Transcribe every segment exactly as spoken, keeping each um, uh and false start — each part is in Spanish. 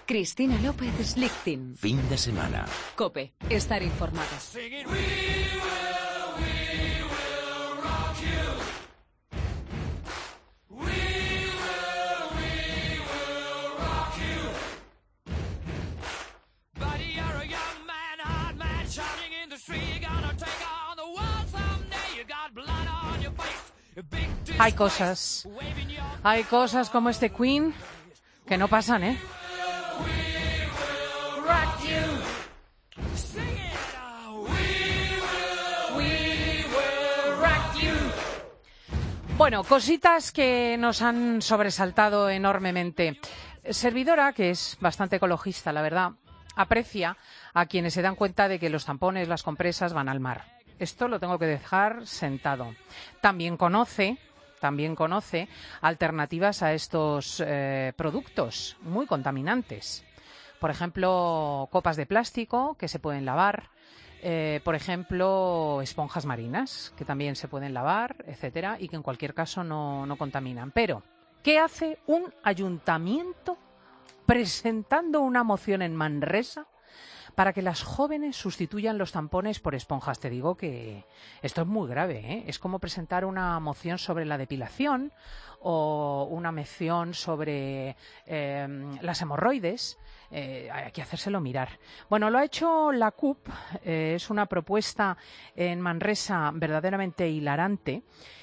Cristina López Slichting. Fin de semana. COPE. Estar informados. Hay cosas, hay cosas como este Queen que no pasan, ¿eh? Bueno, cositas que nos han sobresaltado enormemente. Servidora, que es bastante ecologista, la verdad, aprecia a quienes se dan cuenta de que los tampones, las compresas van al mar. Esto lo tengo que dejar sentado. También conoce, también conoce alternativas a estos eh, productos muy contaminantes. Por ejemplo, copas de plástico que se pueden lavar. Eh, por ejemplo, esponjas marinas que también se pueden lavar, etcétera, y que en cualquier caso no, no contaminan. Pero, ¿qué hace un ayuntamiento presentando una moción en Manresa para que las jóvenes sustituyan los tampones por esponjas? Te digo que esto es muy grave, ¿eh? Es como presentar una moción sobre la depilación o una moción sobre eh, las hemorroides. Eh, hay que hacérselo mirar. Bueno, lo ha hecho la C U P. Eh, es una propuesta en Manresa verdaderamente hilarante.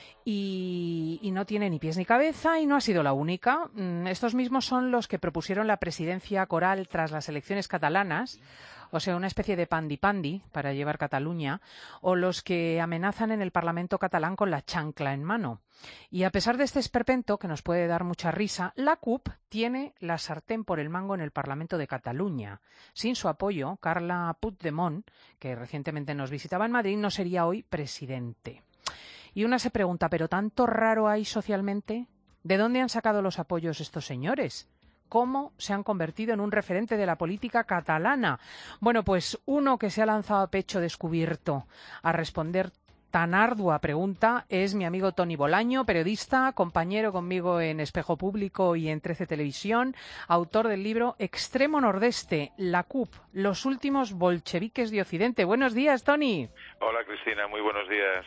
Y, y no tiene ni pies ni cabeza y no ha sido la única. Mm, estos mismos son los que propusieron la presidencia coral tras las elecciones catalanas, o sea, una especie de pandi-pandi para llevar Cataluña, o los que amenazan en el Parlamento catalán con la chancla en mano. Y a pesar de este esperpento, que nos puede dar mucha risa, la C U P tiene la sartén por el mango en el Parlamento de Cataluña. Sin su apoyo, Carla Puigdemont, que recientemente nos visitaba en Madrid, no sería hoy presidente. Y una se pregunta, ¿pero tanto raro hay socialmente? ¿De dónde han sacado los apoyos estos señores? ¿Cómo se han convertido en un referente de la política catalana? Bueno, pues uno que se ha lanzado a pecho descubierto a responder tan ardua pregunta es mi amigo Toni Bolaño, periodista, compañero conmigo en Espejo Público y en trece Televisión, autor del libro Extremo Nordeste, la C U P, los últimos bolcheviques de Occidente. Buenos días, Toni. Hola, Cristina, muy buenos días.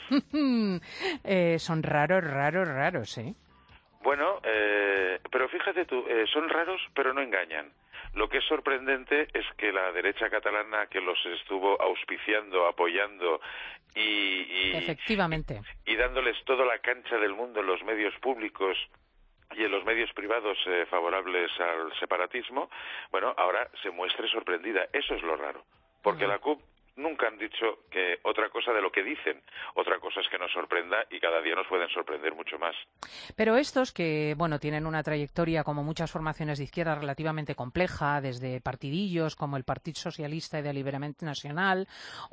eh, son raros, raros, raros, ¿eh? Bueno, eh, pero fíjate tú, eh, son raros, pero no engañan. Lo que es sorprendente es que la derecha catalana, que los estuvo auspiciando, apoyando y, y, efectivamente, y, y dándoles toda la cancha del mundo en los medios públicos y en los medios privados eh, favorables al separatismo, bueno, ahora se muestre sorprendida. Eso es lo raro, porque uh-huh. la C U P nunca han dicho que otra cosa de lo que dicen. Otra cosa es que nos sorprenda y cada día nos pueden sorprender mucho más. Pero estos que, bueno, tienen una trayectoria como muchas formaciones de izquierda relativamente compleja, desde partidillos como el Partit Socialista y de Alliberament Nacional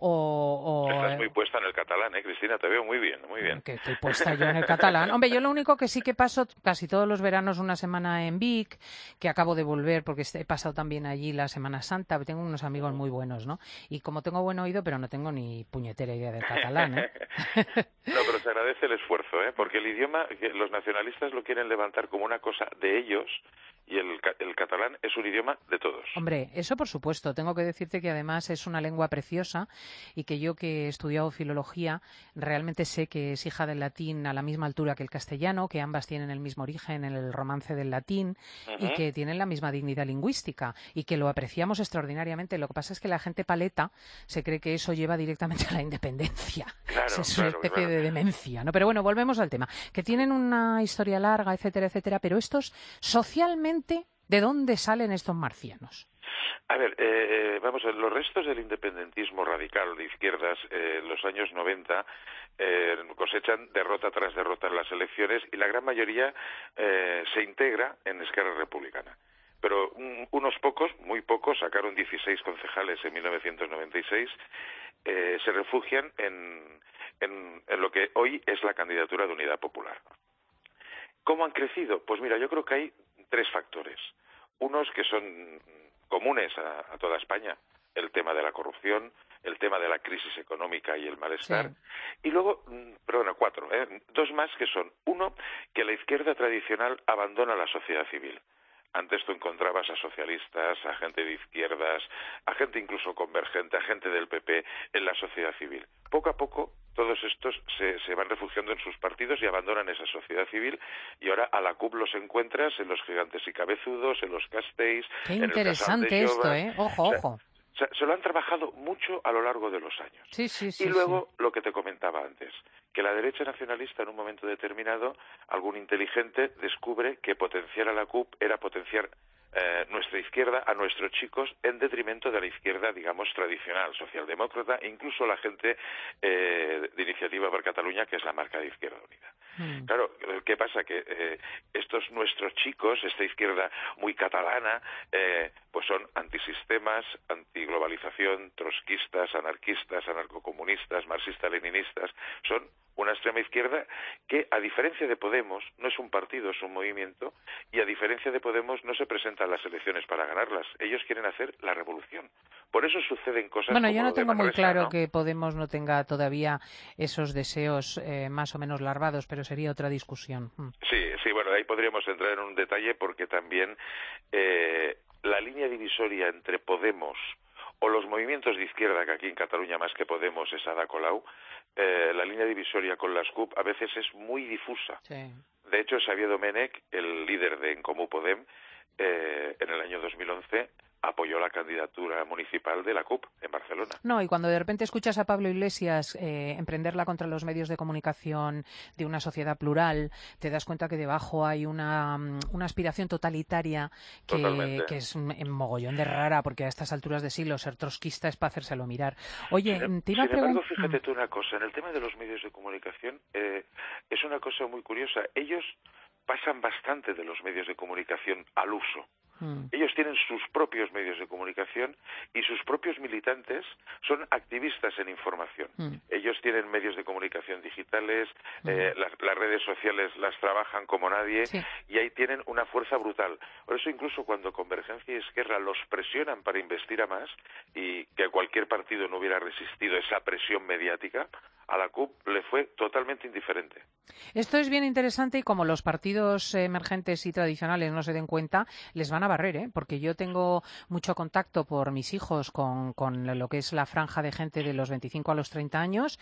o... o Estás muy puesta en el catalán, ¿eh, Cristina? Te veo muy bien, muy bien. Que estoy puesta yo en el catalán. Hombre, yo lo único que sí que paso casi todos los veranos una semana en Vic, que acabo de volver porque he pasado también allí la Semana Santa. Tengo unos amigos muy buenos, ¿no? Y como tengo buen oído, pero no tengo ni puñetera idea del catalán, ¿eh? No, pero se agradece el esfuerzo, ¿eh? Porque el idioma, los nacionalistas lo quieren levantar como una cosa de ellos y el, el catalán es un idioma de todos. Hombre, eso por supuesto. Tengo que decirte que además es una lengua preciosa y que yo que he estudiado filología realmente sé que es hija del latín a la misma altura que el castellano, que ambas tienen el mismo origen en el romance del latín uh-huh. y que tienen la misma dignidad lingüística y que lo apreciamos extraordinariamente. Lo que pasa es que la gente paleta se cree que eso lleva directamente a la independencia. Claro, es claro, una especie claro. de demencia, ¿no? Pero bueno, volvemos al tema. Que tienen una historia larga, etcétera, etcétera, pero estos socialmente, ¿de dónde salen estos marcianos? A ver, eh, vamos a ver, los restos del independentismo radical de izquierdas eh, en los años noventa eh, cosechan derrota tras derrota en las elecciones y la gran mayoría eh, se integra en Esquerra Republicana. Pero un, unos pocos, muy pocos, sacaron dieciséis concejales en mil novecientos noventa y seis, eh, se refugian en, en, en lo que hoy es la candidatura de Unidad Popular. ¿Cómo han crecido? Pues mira, yo creo que hay tres factores. Unos que son comunes a, a toda España, el tema de la corrupción, el tema de la crisis económica y el malestar. Sí. Y luego, perdona, cuatro, ¿eh? dos más que son, uno, que la izquierda tradicional abandona la sociedad civil. Antes tú encontrabas a socialistas, a gente de izquierdas, a gente incluso convergente, a gente del P P en la sociedad civil. Poco a poco todos estos se, se van refugiando en sus partidos y abandonan esa sociedad civil, y ahora a la C U P los encuentras en los Gigantes y Cabezudos, en los Castells, Qué en el Casal de interesante esto, Jove. ¿eh? Ojo, O sea, ojo. se, se lo han trabajado mucho a lo largo de los años. Sí, sí, sí. Y luego sí. lo que te comentaba antes, que la derecha nacionalista en un momento determinado, algún inteligente descubre que potenciar a la C U P era potenciar eh, nuestra izquierda a nuestros chicos en detrimento de la izquierda, digamos, tradicional, socialdemócrata, e incluso la gente eh, de Iniciativa per Catalunya, que es la marca de Izquierda Unida. Mm. Claro, ¿qué pasa? Que eh, estos nuestros chicos, esta izquierda muy catalana, eh, pues son antisistemas, antiglobalización, trotskistas, anarquistas, anarcocomunistas, marxistas-leninistas, son una extrema izquierda que, a diferencia de Podemos, no es un partido, es un movimiento, y a diferencia de Podemos no se presentan las elecciones para ganarlas. Ellos quieren hacer la revolución. Por eso suceden cosas bueno, como yo no lo de tengo Manresa, muy claro ¿no? que Podemos no tenga todavía esos deseos eh, más o menos larvados, pero sería otra discusión. Mm. Sí, sí, bueno, ahí podríamos entrar en un detalle porque también eh, la línea divisoria entre Podemos o los movimientos de izquierda, que aquí en Cataluña más que Podemos es Ada Colau, eh, la línea divisoria con las C U P a veces es muy difusa. Sí. De hecho, Xavier Domènech, el líder de En Comú Podem, eh, en el año dos mil once apoyó la candidatura municipal de la C U P en Barcelona. No, y cuando de repente escuchas a Pablo Iglesias eh, emprenderla contra los medios de comunicación de una sociedad plural, te das cuenta que debajo hay una, una aspiración totalitaria que, que es un, un mogollón de rara, porque a estas alturas de siglo ser trotskista es para hacérselo mirar. Oye, sin, te iba a sin embargo, preguntar... fíjate tú una cosa, en el tema de los medios de comunicación eh, es una cosa muy curiosa. Ellos pasan bastante de los medios de comunicación al uso. Ellos tienen sus propios medios de comunicación y sus propios militantes son activistas en información. Mm. Ellos tienen medios de comunicación digitales, mm. eh, las, las redes sociales las trabajan como nadie, sí. y ahí tienen una fuerza brutal. Por eso incluso cuando Convergencia y Esquerra los presionan para investir a más, y que cualquier partido no hubiera resistido esa presión mediática, a la C U P le fue totalmente indiferente. Esto es bien interesante, y como los partidos emergentes y tradicionales no se den cuenta, les van a barrer, ¿eh? Porque yo tengo mucho contacto por mis hijos con, con lo que es la franja de gente de los veinticinco a los treinta años,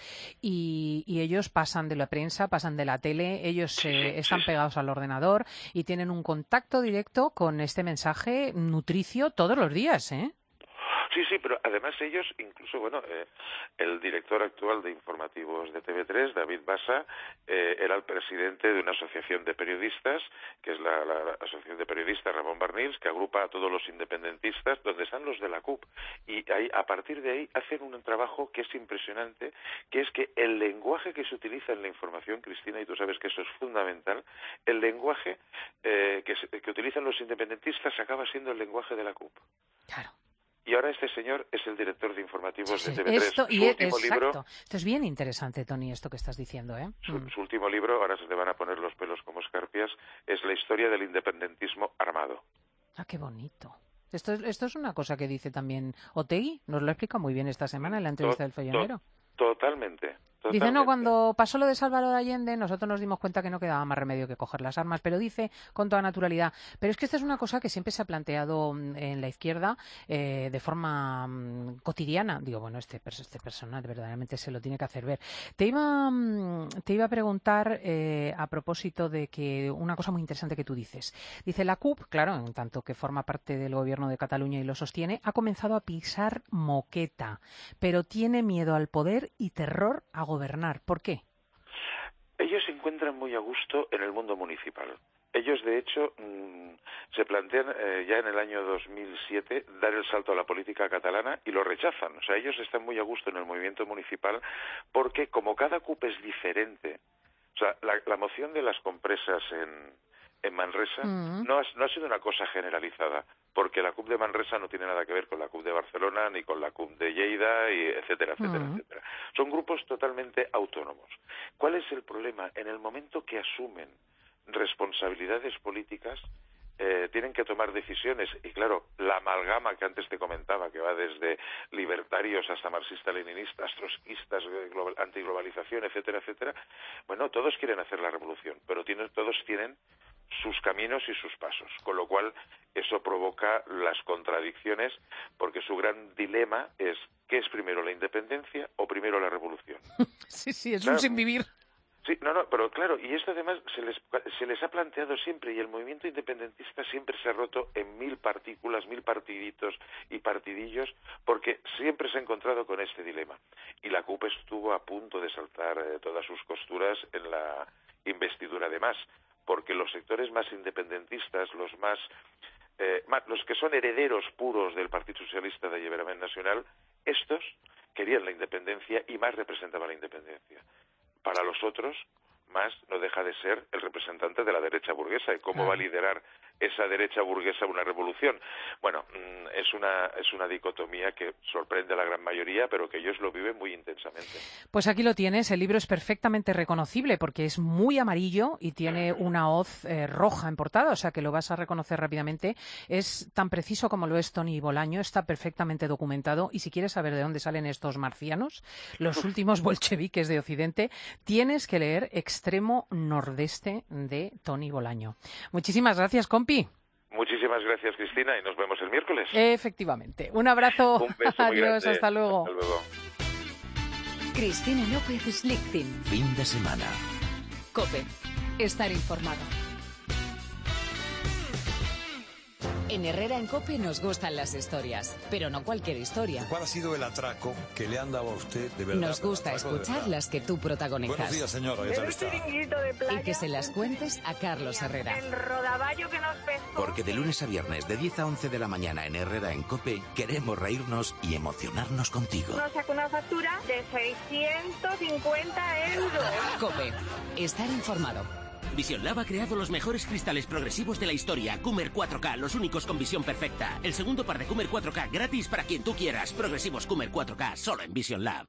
y, y ellos pasan de la prensa, pasan de la tele, ellos sí, eh, sí, están sí, pegados al ordenador y tienen un contacto directo con este mensaje nutricio todos los días, ¿eh? Sí, sí, pero además ellos, incluso, bueno, eh, el director actual de informativos de T V tres, David Bassa, eh, era el presidente de una asociación de periodistas, que es la, la, la Asociación de Periodistas Ramón Barnils, que agrupa a todos los independentistas, donde están los de la C U P. Y ahí, a partir de ahí hacen un trabajo que es impresionante, que es que el lenguaje que se utiliza en la información, Cristina, y tú sabes que eso es fundamental, el lenguaje eh, que, se, que utilizan los independentistas acaba siendo el lenguaje de la C U P. Claro. Y ahora este señor es el director de informativos sí, de T V tres. Esto, su y último exacto. libro, Esto es bien interesante, Toni, esto que estás diciendo, ¿eh? Su, Mm. su último libro, ahora se te van a poner los pelos como escarpias, es la historia del independentismo armado. Ah, qué bonito. Esto, esto es una cosa que dice también Otegi, nos lo explica muy bien esta semana en la entrevista to, del Follonero. To, totalmente. Totalmente. Dice, no, cuando pasó lo de Salvador Allende, nosotros nos dimos cuenta que no quedaba más remedio que coger las armas, pero dice con toda naturalidad. Pero es que esta es una cosa que siempre se ha planteado en la izquierda eh, de forma um, cotidiana. Digo, bueno, este, este persona verdaderamente se lo tiene que hacer ver. Te iba, um, te iba a preguntar eh, a propósito de que una cosa muy interesante que tú dices. Dice, la C U P, claro, en tanto que forma parte del gobierno de Cataluña y lo sostiene, ha comenzado a pisar moqueta, pero tiene miedo al poder y terror a gobernar. ¿Por qué? Ellos se encuentran muy a gusto en el mundo municipal. Ellos, de hecho, mmm, se plantean eh, ya en el año dos mil siete dar el salto a la política catalana y lo rechazan. O sea, ellos están muy a gusto en el movimiento municipal porque, como cada C U P es diferente, o sea, la, la moción de las compresas en, en Manresa uh-huh. no, ha, no ha sido una cosa generalizada, porque la C U P de Manresa no tiene nada que ver con la C U P de Barcelona, ni con la C U P de Lleida, y etcétera, etcétera, uh-huh. etcétera. Son grupos totalmente autónomos. ¿Cuál es el problema? En el momento que asumen responsabilidades políticas, eh, tienen que tomar decisiones, y claro, la amalgama que antes te comentaba, que va desde libertarios hasta marxistas-leninistas, trotskistas, global, antiglobalización, etcétera, etcétera, bueno, todos quieren hacer la revolución, pero tienen, todos tienen sus caminos y sus pasos, con lo cual eso provoca las contradicciones, porque su gran dilema es ¿qué es primero, la independencia o primero la revolución? Sí, sí, es claro, un sinvivir. Sí, no, no, pero claro, y esto además se les, se les ha planteado siempre, y el movimiento independentista siempre se ha roto en mil partículas, mil partiditos y partidillos, porque siempre se ha encontrado con este dilema. Y la C U P estuvo a punto de saltar eh, todas sus costuras en la investidura de Mas, porque los sectores más independentistas, los más, eh, más los que son herederos puros del Partido Socialista de Alliberament Nacional, estos querían la independencia y Mas representaba la independencia. Para los otros, Mas no deja de ser el representante de la derecha burguesa. ¿Y cómo va a liderar esa derecha burguesa una revolución? Bueno, es una, es una dicotomía que sorprende a la gran mayoría, pero que ellos lo viven muy intensamente. Pues aquí lo tienes. El libro es perfectamente reconocible porque es muy amarillo y tiene una hoz eh, roja en portada, o sea que lo vas a reconocer rápidamente. Es tan preciso como lo es Toni Bolaño, está perfectamente documentado, y si quieres saber de dónde salen estos marcianos, los últimos bolcheviques de Occidente, tienes que leer Extremo Nordeste de Toni Bolaño. Muchísimas gracias, compi. Muchísimas gracias, Cristina, y nos vemos el miércoles. Efectivamente. Un abrazo. Un beso muy Adiós, grande. hasta luego. Hasta luego. Cristina López Schlichting. Fin de semana. COPE. Estar informado. En Herrera en COPE nos gustan las historias, pero no cualquier historia. ¿Cuál ha sido el atraco que le han dado a usted de verdad? Nos gusta Atraco de escuchar verdad. las que tú protagonizas. Buenos días, señora. ¿Qué tal está? Y que se las cuentes a Carlos Herrera. El rodaballo que nos pescó. Porque de lunes a viernes, de diez a once de la mañana en Herrera en COPE, queremos reírnos y emocionarnos contigo. Nos sacó una factura de seiscientos cincuenta euros. COPE. Estar informado. Vision Lab ha creado los mejores cristales progresivos de la historia. Coomer cuatro K, los únicos con visión perfecta. El segundo par de Coomer cuatro K gratis para quien tú quieras. Progresivos Coomer cuatro K, solo en Vision Lab.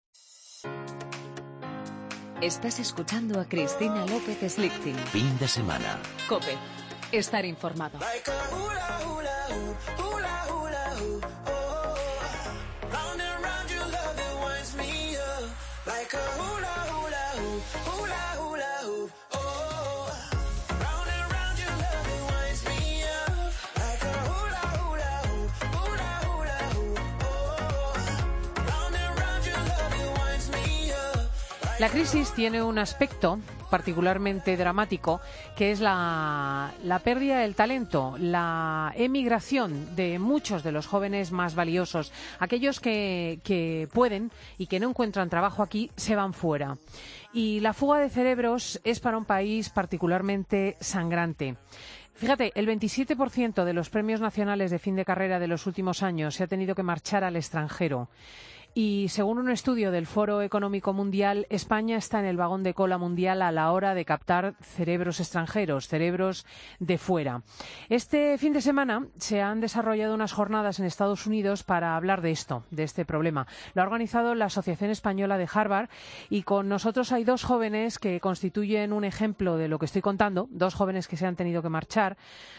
Estás escuchando a Cristina López Schlichting. Fin de semana. COPE. Estar informado. La crisis tiene un aspecto particularmente dramático, que es la, la pérdida del talento, la emigración de muchos de los jóvenes más valiosos. Aquellos que, que pueden y que no encuentran trabajo aquí se van fuera. Y la fuga de cerebros es para un país particularmente sangrante. Fíjate, el veintisiete por ciento de los premios nacionales de fin de carrera de los últimos años se ha tenido que marchar al extranjero. Y según un estudio del Foro Económico Mundial, España está en el vagón de cola mundial a la hora de captar cerebros extranjeros, cerebros de fuera. Este fin de semana se han desarrollado unas jornadas en Estados Unidos para hablar de esto, de este problema. Lo ha organizado la Asociación Española de Harvard, y con nosotros hay dos jóvenes que constituyen un ejemplo de lo que estoy contando, dos jóvenes que se han tenido que marchar,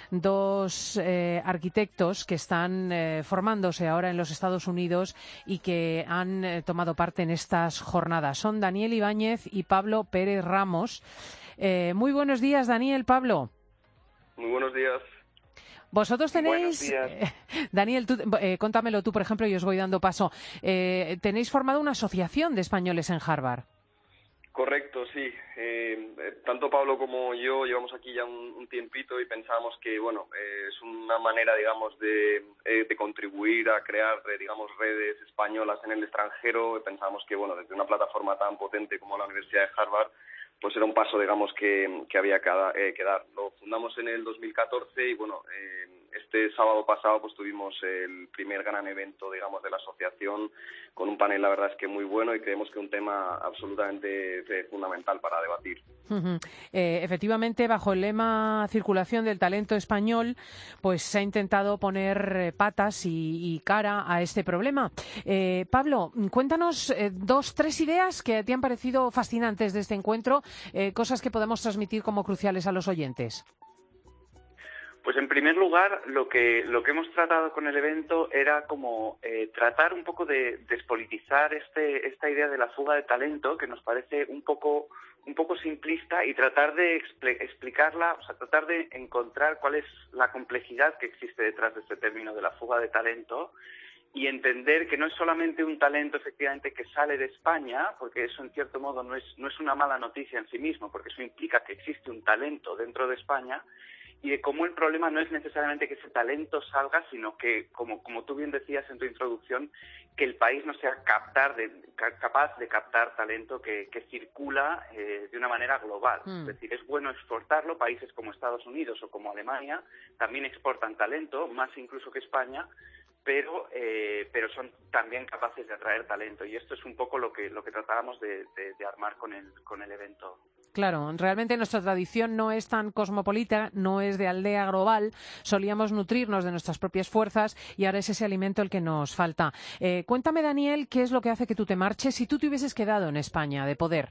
dos eh, arquitectos que están eh, formándose ahora en los Estados Unidos y que han eh, tomado parte en estas jornadas. Son Daniel Ibáñez y Pablo Pérez Ramos. Eh, muy buenos días, Daniel, Pablo. Muy buenos días. Vosotros tenéis, días. Eh, Daniel, tú, eh, contámelo tú, por ejemplo, y os voy dando paso. Eh, tenéis formado una asociación de españoles en Harvard. Correcto, sí. Eh, tanto Pablo como yo llevamos aquí ya un, un tiempito y pensamos que, bueno, eh, es una manera, digamos, de, eh, de contribuir a crear, eh, digamos, redes españolas en el extranjero. Pensamos que, bueno, desde una plataforma tan potente como la Universidad de Harvard, pues era un paso, digamos, que, que había que, eh, que dar. Lo fundamos en el dos mil catorce y, bueno, eh, este sábado pasado pues tuvimos el primer gran evento, digamos, de la asociación, con un panel, la verdad es que muy bueno, y creemos que un tema absolutamente eh, fundamental para debatir. Uh-huh. Eh, efectivamente, bajo el lema Circulación del Talento Español, pues se ha intentado poner eh, patas y, y cara a este problema. Eh, Pablo, cuéntanos eh, dos, tres ideas que te han parecido fascinantes de este encuentro, eh, cosas que podemos transmitir como cruciales a los oyentes. Pues en primer lugar, lo que lo que hemos tratado con el evento era como eh, tratar un poco de despolitizar este esta idea de la fuga de talento, que nos parece un poco un poco simplista y tratar de expl- explicarla, o sea, tratar de encontrar cuál es la complejidad que existe detrás de este término de la fuga de talento y entender que no es solamente un talento efectivamente que sale de España, porque eso en cierto modo no es, no es una mala noticia en sí mismo, porque eso implica que existe un talento dentro de España, y de cómo el problema no es necesariamente que ese talento salga, sino que, como, como tú bien decías en tu introducción, que el país no sea captar de, capaz de captar talento que, que circula eh, de una manera global. Mm. Es decir, es bueno exportarlo. Países como Estados Unidos o como Alemania también exportan talento, más incluso que España, pero eh, pero son también capaces de atraer talento, y esto es un poco lo que lo que tratábamos de, de, de armar con el con el evento. Claro, realmente nuestra tradición no es tan cosmopolita, no es de aldea global. Solíamos nutrirnos de nuestras propias fuerzas y ahora es ese alimento el que nos falta. Eh, cuéntame, Daniel, ¿qué es lo que hace que tú te marches si tú te hubieses quedado en España de poder?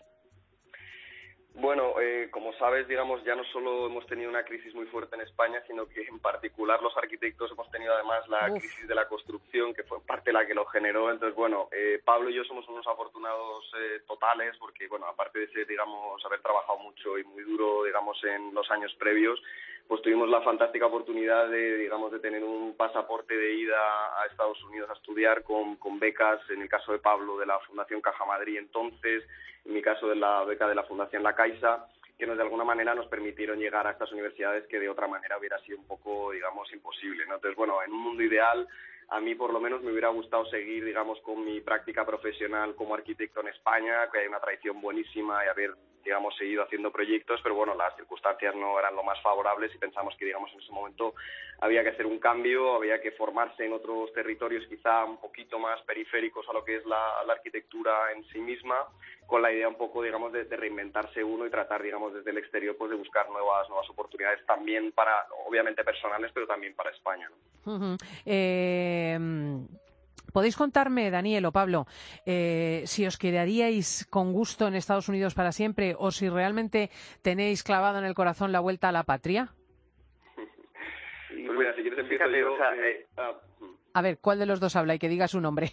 Bueno, eh, como sabes, digamos, ya no solo hemos tenido una crisis muy fuerte en España, sino que en particular los arquitectos hemos tenido además la Uf. crisis de la construcción, que fue parte la que lo generó. Entonces, bueno, eh, Pablo y yo somos unos afortunados eh, totales, porque, bueno, aparte de ser, digamos, haber trabajado mucho y muy duro, digamos, en los años previos, pues tuvimos la fantástica oportunidad de, digamos, de tener un pasaporte de ida a Estados Unidos a estudiar con, con becas, en el caso de Pablo, de la Fundación Caja Madrid entonces, en mi caso de la beca de la Fundación La Caixa, que nos de alguna manera nos permitieron llegar a estas universidades que de otra manera hubiera sido un poco, digamos, imposible, ¿no? Entonces, bueno, en un mundo ideal, a mí por lo menos me hubiera gustado seguir, digamos, con mi práctica profesional como arquitecto en España, que hay una tradición buenísima y haber, digamos, seguido haciendo proyectos, pero bueno, las circunstancias no eran lo más favorables y pensamos que, digamos, en ese momento había que hacer un cambio, había que formarse en otros territorios quizá un poquito más periféricos a lo que es la, la arquitectura en sí misma, con la idea un poco, digamos, de, de reinventarse uno y tratar, digamos, desde el exterior, pues de buscar nuevas nuevas oportunidades también para, obviamente, personales, pero también para España, ¿no? Uh-huh. Eh... ¿Podéis contarme, Daniel o Pablo, eh, si os quedaríais con gusto en Estados Unidos para siempre o si realmente tenéis clavado en el corazón la vuelta a la patria? Pues mira, si quieres empiezo yo. O sea, eh, ah, a ver, ¿cuál de los dos habla y que diga su nombre?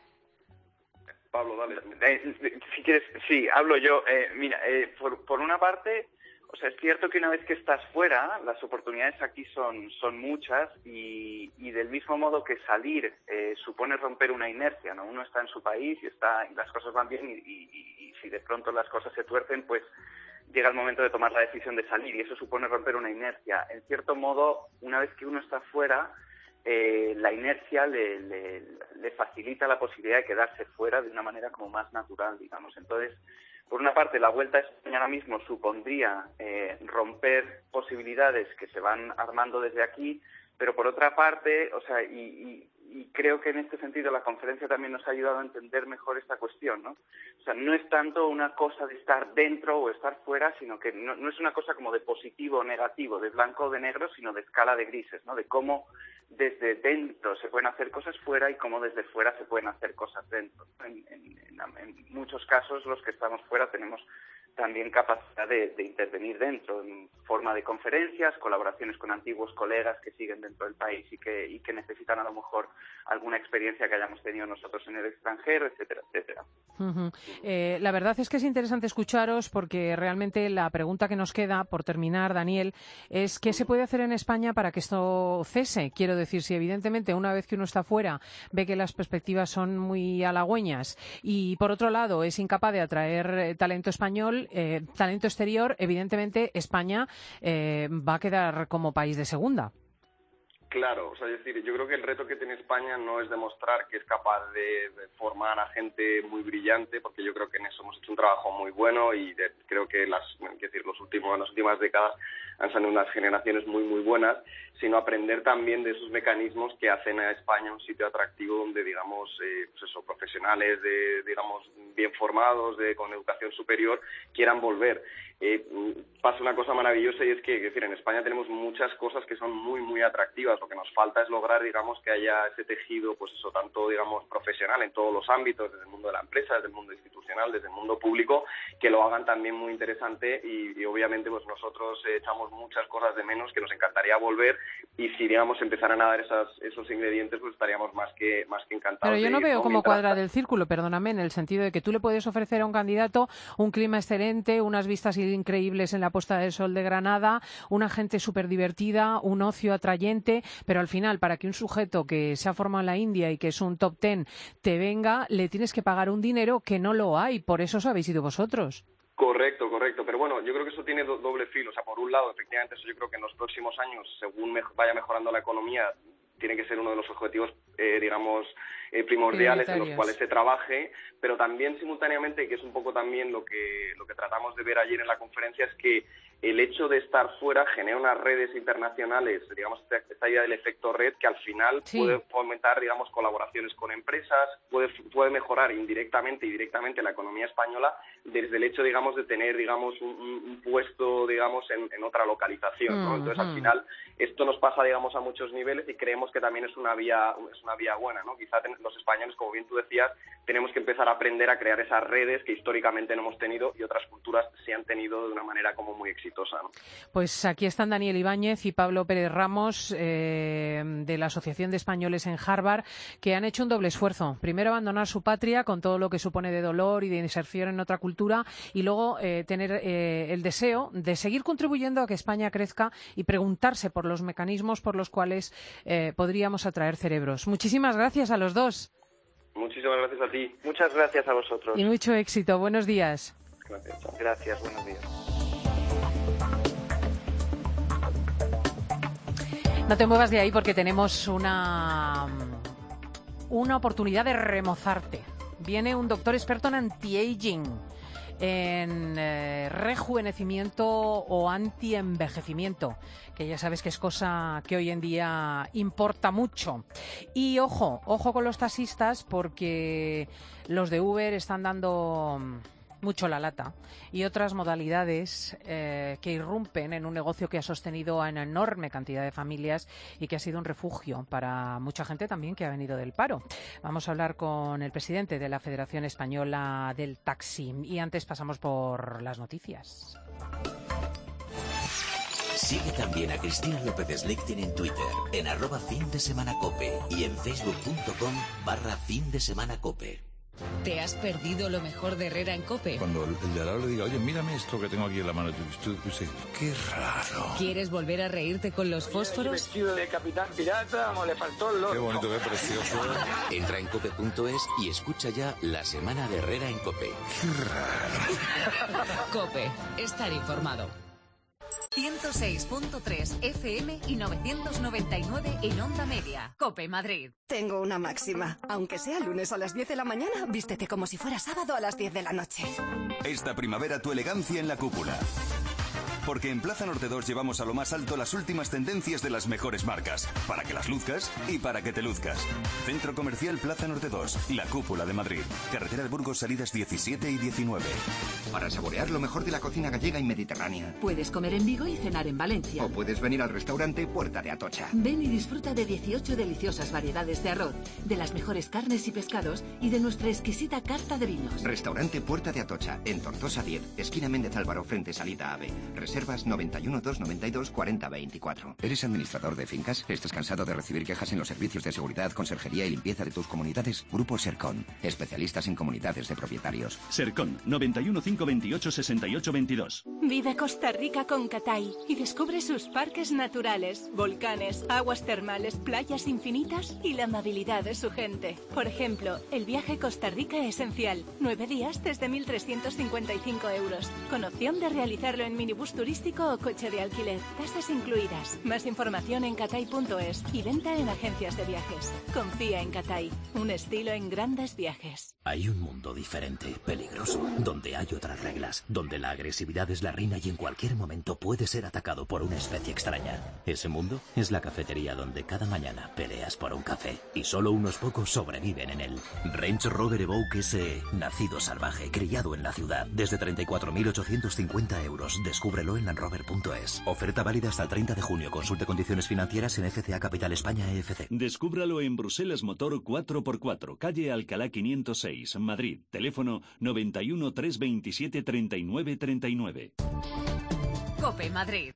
Pablo, dale. Eh, si quieres, sí, hablo yo. Eh, mira, eh, por, por una parte, o sea, es cierto que una vez que estás fuera, las oportunidades aquí son, son muchas y, y del mismo modo que salir eh, supone romper una inercia, ¿no? Uno está en su país y, está, y las cosas van bien y, y, y si de pronto las cosas se tuercen, pues llega el momento de tomar la decisión de salir y eso supone romper una inercia. En cierto modo, una vez que uno está fuera, eh, la inercia le, le, le facilita la posibilidad de quedarse fuera de una manera como más natural, digamos. Entonces, por una parte, la vuelta a España ahora mismo supondría eh, romper posibilidades que se van armando desde aquí, pero por otra parte, o sea, y, y, y creo que en este sentido la conferencia también nos ha ayudado a entender mejor esta cuestión, ¿no? O sea, no es tanto una cosa de estar dentro o estar fuera, sino que no, no es una cosa como de positivo o negativo, de blanco o de negro, sino de escala de grises, ¿no? De cómo desde dentro se pueden hacer cosas fuera y cómo desde fuera se pueden hacer cosas dentro. En, en, en, en muchos casos, los que estamos fuera tenemos también capacidad de, de intervenir dentro, en forma de conferencias, colaboraciones con antiguos colegas que siguen dentro del país y que, y que necesitan a lo mejor alguna experiencia que hayamos tenido nosotros en el extranjero, etcétera, etcétera. Uh-huh. Eh, la verdad es que es interesante escucharos porque realmente la pregunta que nos queda, por terminar, Daniel, es ¿qué se puede hacer en España para que esto cese? Quiero decir, si evidentemente una vez que uno está fuera ve que las perspectivas son muy halagüeñas y por otro lado es incapaz de atraer eh, talento español, Eh, talento exterior, evidentemente España eh, va a quedar como país de segunda. Claro, o sea, es decir, yo creo que el reto que tiene España no es demostrar que es capaz de, de formar a gente muy brillante, porque yo creo que en eso hemos hecho un trabajo muy bueno y de, creo que las, es decir, los últimos, las últimas décadas han salido unas generaciones muy, muy buenas, sino aprender también de esos mecanismos que hacen a España un sitio atractivo donde, digamos, eh, pues eso, profesionales, de, digamos, bien formados, de, con educación superior, quieran volver. Eh, pasa una cosa maravillosa y es que, es decir, en España tenemos muchas cosas que son muy, muy atractivas. lo que nos falta es lograr, digamos, que haya ese tejido, pues eso, tanto, digamos, profesional en todos los ámbitos, desde el mundo de la empresa, desde el mundo institucional, desde el mundo público, que lo hagan también muy interesante y, y obviamente, pues nosotros eh, echamos muchas cosas de menos que nos encantaría volver y si, digamos, empezaran a dar esas, esos ingredientes, pues estaríamos más que, más que encantados. Pero yo no de veo ir, cómo mientras... cuadra del círculo, perdóname, en el sentido de que tú le puedes ofrecer a un candidato un clima excelente, unas vistas increíbles en la puesta del sol de Granada, una gente súper divertida, un ocio atrayente, pero al final, para que un sujeto que se ha formado en la India y que es un top ten te venga, le tienes que pagar un dinero que no lo hay, por eso os habéis ido vosotros. Correcto, correcto, pero bueno, yo creo que eso tiene do doble filo, o sea, por un lado, efectivamente, eso yo creo que en los próximos años, según me vaya mejorando la economía, tiene que ser uno de los objetivos, eh, digamos, eh, primordiales en los cuales se trabaje, pero también simultáneamente, que es un poco también lo que lo que tratamos de ver ayer en la conferencia, es que el hecho de estar fuera genera unas redes internacionales, digamos, esta, esta idea del efecto red, que al final sí. puede fomentar, digamos, colaboraciones con empresas, puede, puede mejorar indirectamente y directamente la economía española desde el hecho, digamos, de tener, digamos, un, un puesto, digamos, en, en otra localización, ¿no? Entonces, al final, esto nos pasa, digamos, a muchos niveles y creemos que también es una vía, es una vía buena, ¿no? Quizá ten, los españoles, como bien tú decías, tenemos que empezar a aprender a crear esas redes que históricamente no hemos tenido y otras culturas sí han tenido de una manera como muy exitosa. ¿No? Pues aquí están Daniel Ibáñez y Pablo Pérez Ramos eh, de la Asociación de Españoles en Harvard, que han hecho un doble esfuerzo. Primero abandonar su patria con todo lo que supone de dolor y de inserción en otra cultura y luego eh, tener eh, el deseo de seguir contribuyendo a que España crezca y preguntarse por los mecanismos por los cuales eh, podríamos atraer cerebros. Muchísimas gracias a los dos. Muchísimas gracias a ti. Muchas gracias a vosotros. Y mucho éxito. Buenos días. Gracias, gracias buenos días. No te muevas de ahí porque tenemos una, una oportunidad de remozarte. Viene un doctor experto en anti-aging, en eh, rejuvenecimiento o anti-envejecimiento, que ya sabes que es cosa que hoy en día importa mucho. Y ojo, ojo con los taxistas porque los de Uber están dando mucho la lata y otras modalidades eh, que irrumpen en un negocio que ha sostenido a una enorme cantidad de familias y que ha sido un refugio para mucha gente también que ha venido del paro. Vamos a hablar con el presidente de la Federación Española del Taxi y antes pasamos por las noticias. Sigue también a Cristina López Slichting en Twitter, en arroba fin de semana cope y en facebook.com barra fin de semana cope. ¿Te has perdido lo mejor de Herrera en COPE? Cuando el de al lado le diga, oye, mírame esto que tengo aquí en la mano, tú, tú, tú, qué raro. ¿Quieres volver a reírte con los fósforos? Vestido de capitán pirata, como le faltó el loco. Qué bonito, qué precioso. Entra en cope punto es y escucha ya la semana de Herrera en COPE. Qué raro. COPE, estar informado. ciento seis punto tres F M y novecientos noventa y nueve en Onda Media. COPE Madrid. Tengo una máxima. Aunque sea lunes a las diez de la mañana, vístete como si fuera sábado a las diez de la noche. Esta primavera tu elegancia en la cúpula. Porque en Plaza Norte dos llevamos a lo más alto las últimas tendencias de las mejores marcas. Para que las luzcas y para que te luzcas. Centro Comercial Plaza Norte dos, la cúpula de Madrid. Carretera de Burgos, salidas diecisiete y diecinueve. Para saborear lo mejor de la cocina gallega y mediterránea. Puedes comer en Vigo y cenar en Valencia. O puedes venir al restaurante Puerta de Atocha. Ven y disfruta de dieciocho deliciosas variedades de arroz, de las mejores carnes y pescados y de nuestra exquisita carta de vinos. Restaurante Puerta de Atocha, en Tortosa diez, esquina Méndez Álvaro, frente salida AVE. Reservas noventa y uno, doscientos noventa y dos, cuarenta veinticuatro. ¿Eres administrador de fincas? ¿Estás cansado de recibir quejas en los servicios de seguridad, conserjería y limpieza de tus comunidades? Grupo Sercon, especialistas en comunidades de propietarios. Sercon, noventa y uno, cinco veintiocho, sesenta y ocho veintidós. Vive Costa Rica con Catay y descubre sus parques naturales, volcanes, aguas termales, playas infinitas y la amabilidad de su gente. Por ejemplo, el viaje Costa Rica esencial, nueve días desde mil trescientos cincuenta y cinco euros, con opción de realizarlo en minibús turístico o coche de alquiler, tasas incluidas. Más información en catay punto es y venta en agencias de viajes. Confía en Catay, un estilo en grandes viajes. Hay un mundo diferente, peligroso, donde hay otras reglas, donde la agresividad es la arruina y en cualquier momento puede ser atacado por una especie extraña. Ese mundo es la cafetería donde cada mañana peleas por un café y solo unos pocos sobreviven en él. Range Rover Evoque S E, nacido salvaje, criado en la ciudad, desde treinta y cuatro mil ochocientos cincuenta euros. Descúbrelo en land rover punto es. Oferta válida hasta el treinta de junio. Consulte condiciones financieras en F C A Capital España E F C. Descúbralo en Bruselas Motor cuatro por cuatro, calle Alcalá quinientos seis, Madrid. Teléfono noventa y uno, trescientos veintisiete, treinta y nueve treinta y nueve. COPE Madrid.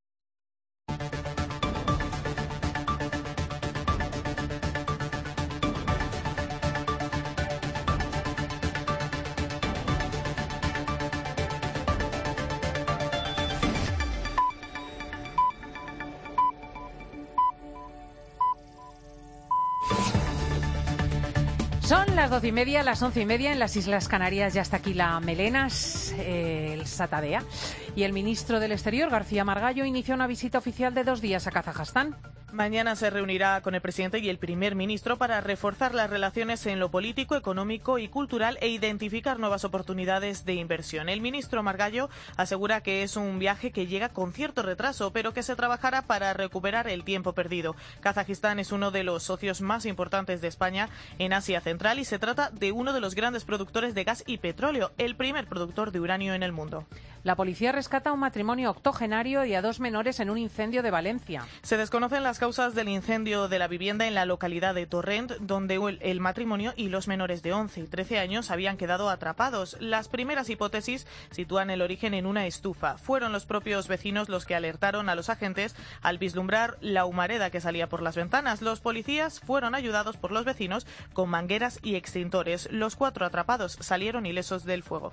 Son las doce y media, las once y media en las Islas Canarias. Ya está aquí la Melenas, eh, el Satadea. Y el ministro del Exterior, García Margallo, inició una visita oficial de dos días a Kazajstán. Mañana se reunirá con el presidente y el primer ministro para reforzar las relaciones en lo político, económico y cultural e identificar nuevas oportunidades de inversión. El ministro Margallo asegura que es un viaje que llega con cierto retraso, pero que se trabajará para recuperar el tiempo perdido. Kazajistán es uno de los socios más importantes de España en Asia Central y se trata de uno de los grandes productores de gas y petróleo, el primer productor de uranio en el mundo. La policía rescata a un matrimonio octogenario y a dos menores en un incendio de Valencia. Se desconocen las causas del incendio de la vivienda en la localidad de Torrent, donde el, el matrimonio y los menores de once y trece años habían quedado atrapados. Las primeras hipótesis sitúan el origen en una estufa. Fueron los propios vecinos los que alertaron a los agentes al vislumbrar la humareda que salía por las ventanas. Los policías fueron ayudados por los vecinos con mangueras y extintores. Los cuatro atrapados salieron ilesos del fuego.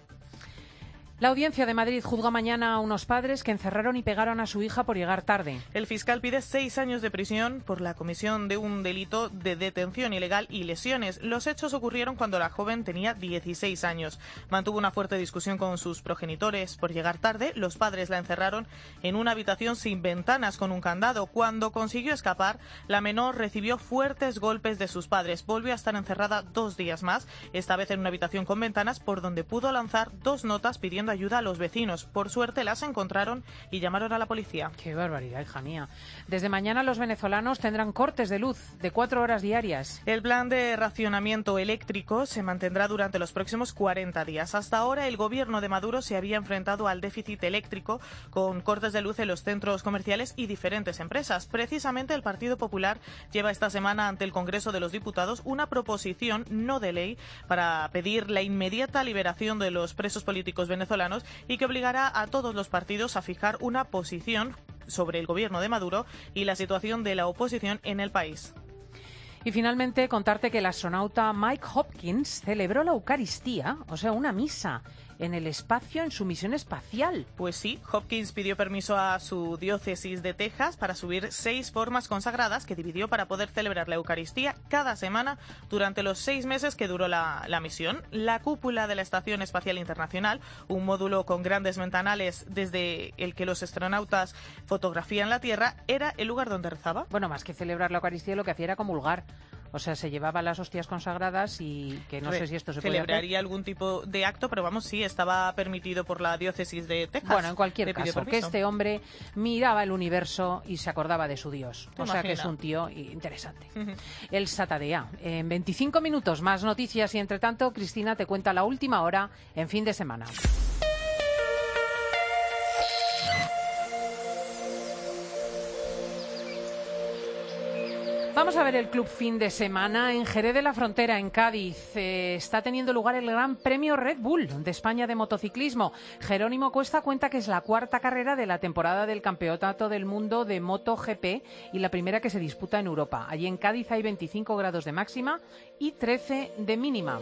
La Audiencia de Madrid juzga mañana a unos padres que encerraron y pegaron a su hija por llegar tarde. El fiscal pide seis años de prisión por la comisión de un delito de detención ilegal y lesiones. Los hechos ocurrieron cuando la joven tenía dieciséis años. Mantuvo una fuerte discusión con sus progenitores por llegar tarde. Los padres la encerraron en una habitación sin ventanas con un candado. Cuando consiguió escapar, la menor recibió fuertes golpes de sus padres. Volvió a estar encerrada dos días más, esta vez en una habitación con ventanas por donde pudo lanzar dos notas pidiendo ayuda a los vecinos. Por suerte las encontraron y llamaron a la policía. Qué barbaridad, hija mía. Desde mañana los venezolanos tendrán cortes de luz de cuatro horas diarias. El plan de racionamiento eléctrico se mantendrá durante los próximos cuarenta días. Hasta ahora el gobierno de Maduro se había enfrentado al déficit eléctrico con cortes de luz en los centros comerciales y diferentes empresas. Precisamente el Partido Popular lleva esta semana ante el Congreso de los Diputados una proposición no de ley para pedir la inmediata liberación de los presos políticos venezolanos y que obligará a todos los partidos a fijar una posición sobre el gobierno de Maduro y la situación de la oposición en el país. Y finalmente contarte que el astronauta Mike Hopkins celebró la Eucaristía, o sea, una misa, en el espacio en su misión espacial. Pues sí, Hopkins pidió permiso a su diócesis de Texas para subir seis formas consagradas que dividió para poder celebrar la Eucaristía cada semana durante los seis meses que duró la, la misión. La cúpula de la Estación Espacial Internacional, un módulo con grandes ventanales desde el que los astronautas fotografían la Tierra, era el lugar donde rezaba. Bueno, más que celebrar la Eucaristía, lo que hacía era comulgar. O sea, se llevaba las hostias consagradas y que no Re- sé si esto se puede hacer. Celebraría algún tipo de acto, pero vamos, sí, estaba permitido por la diócesis de Texas. Bueno, en cualquier caso, que este hombre miraba el universo y se acordaba de su Dios. O sea, que es un tío interesante. Uh-huh. El Satadea. En veinticinco minutos más noticias y, entre tanto, Cristina te cuenta la última hora en fin de semana. Vamos a ver el club fin de semana en Jerez de la Frontera, en Cádiz. Eh, está teniendo lugar el Gran Premio Red Bull de España de motociclismo. Jerónimo Cuesta cuenta que es la cuarta carrera de la temporada del Campeonato del Mundo de MotoGP y la primera que se disputa en Europa. Allí en Cádiz hay veinticinco grados de máxima y trece de mínima.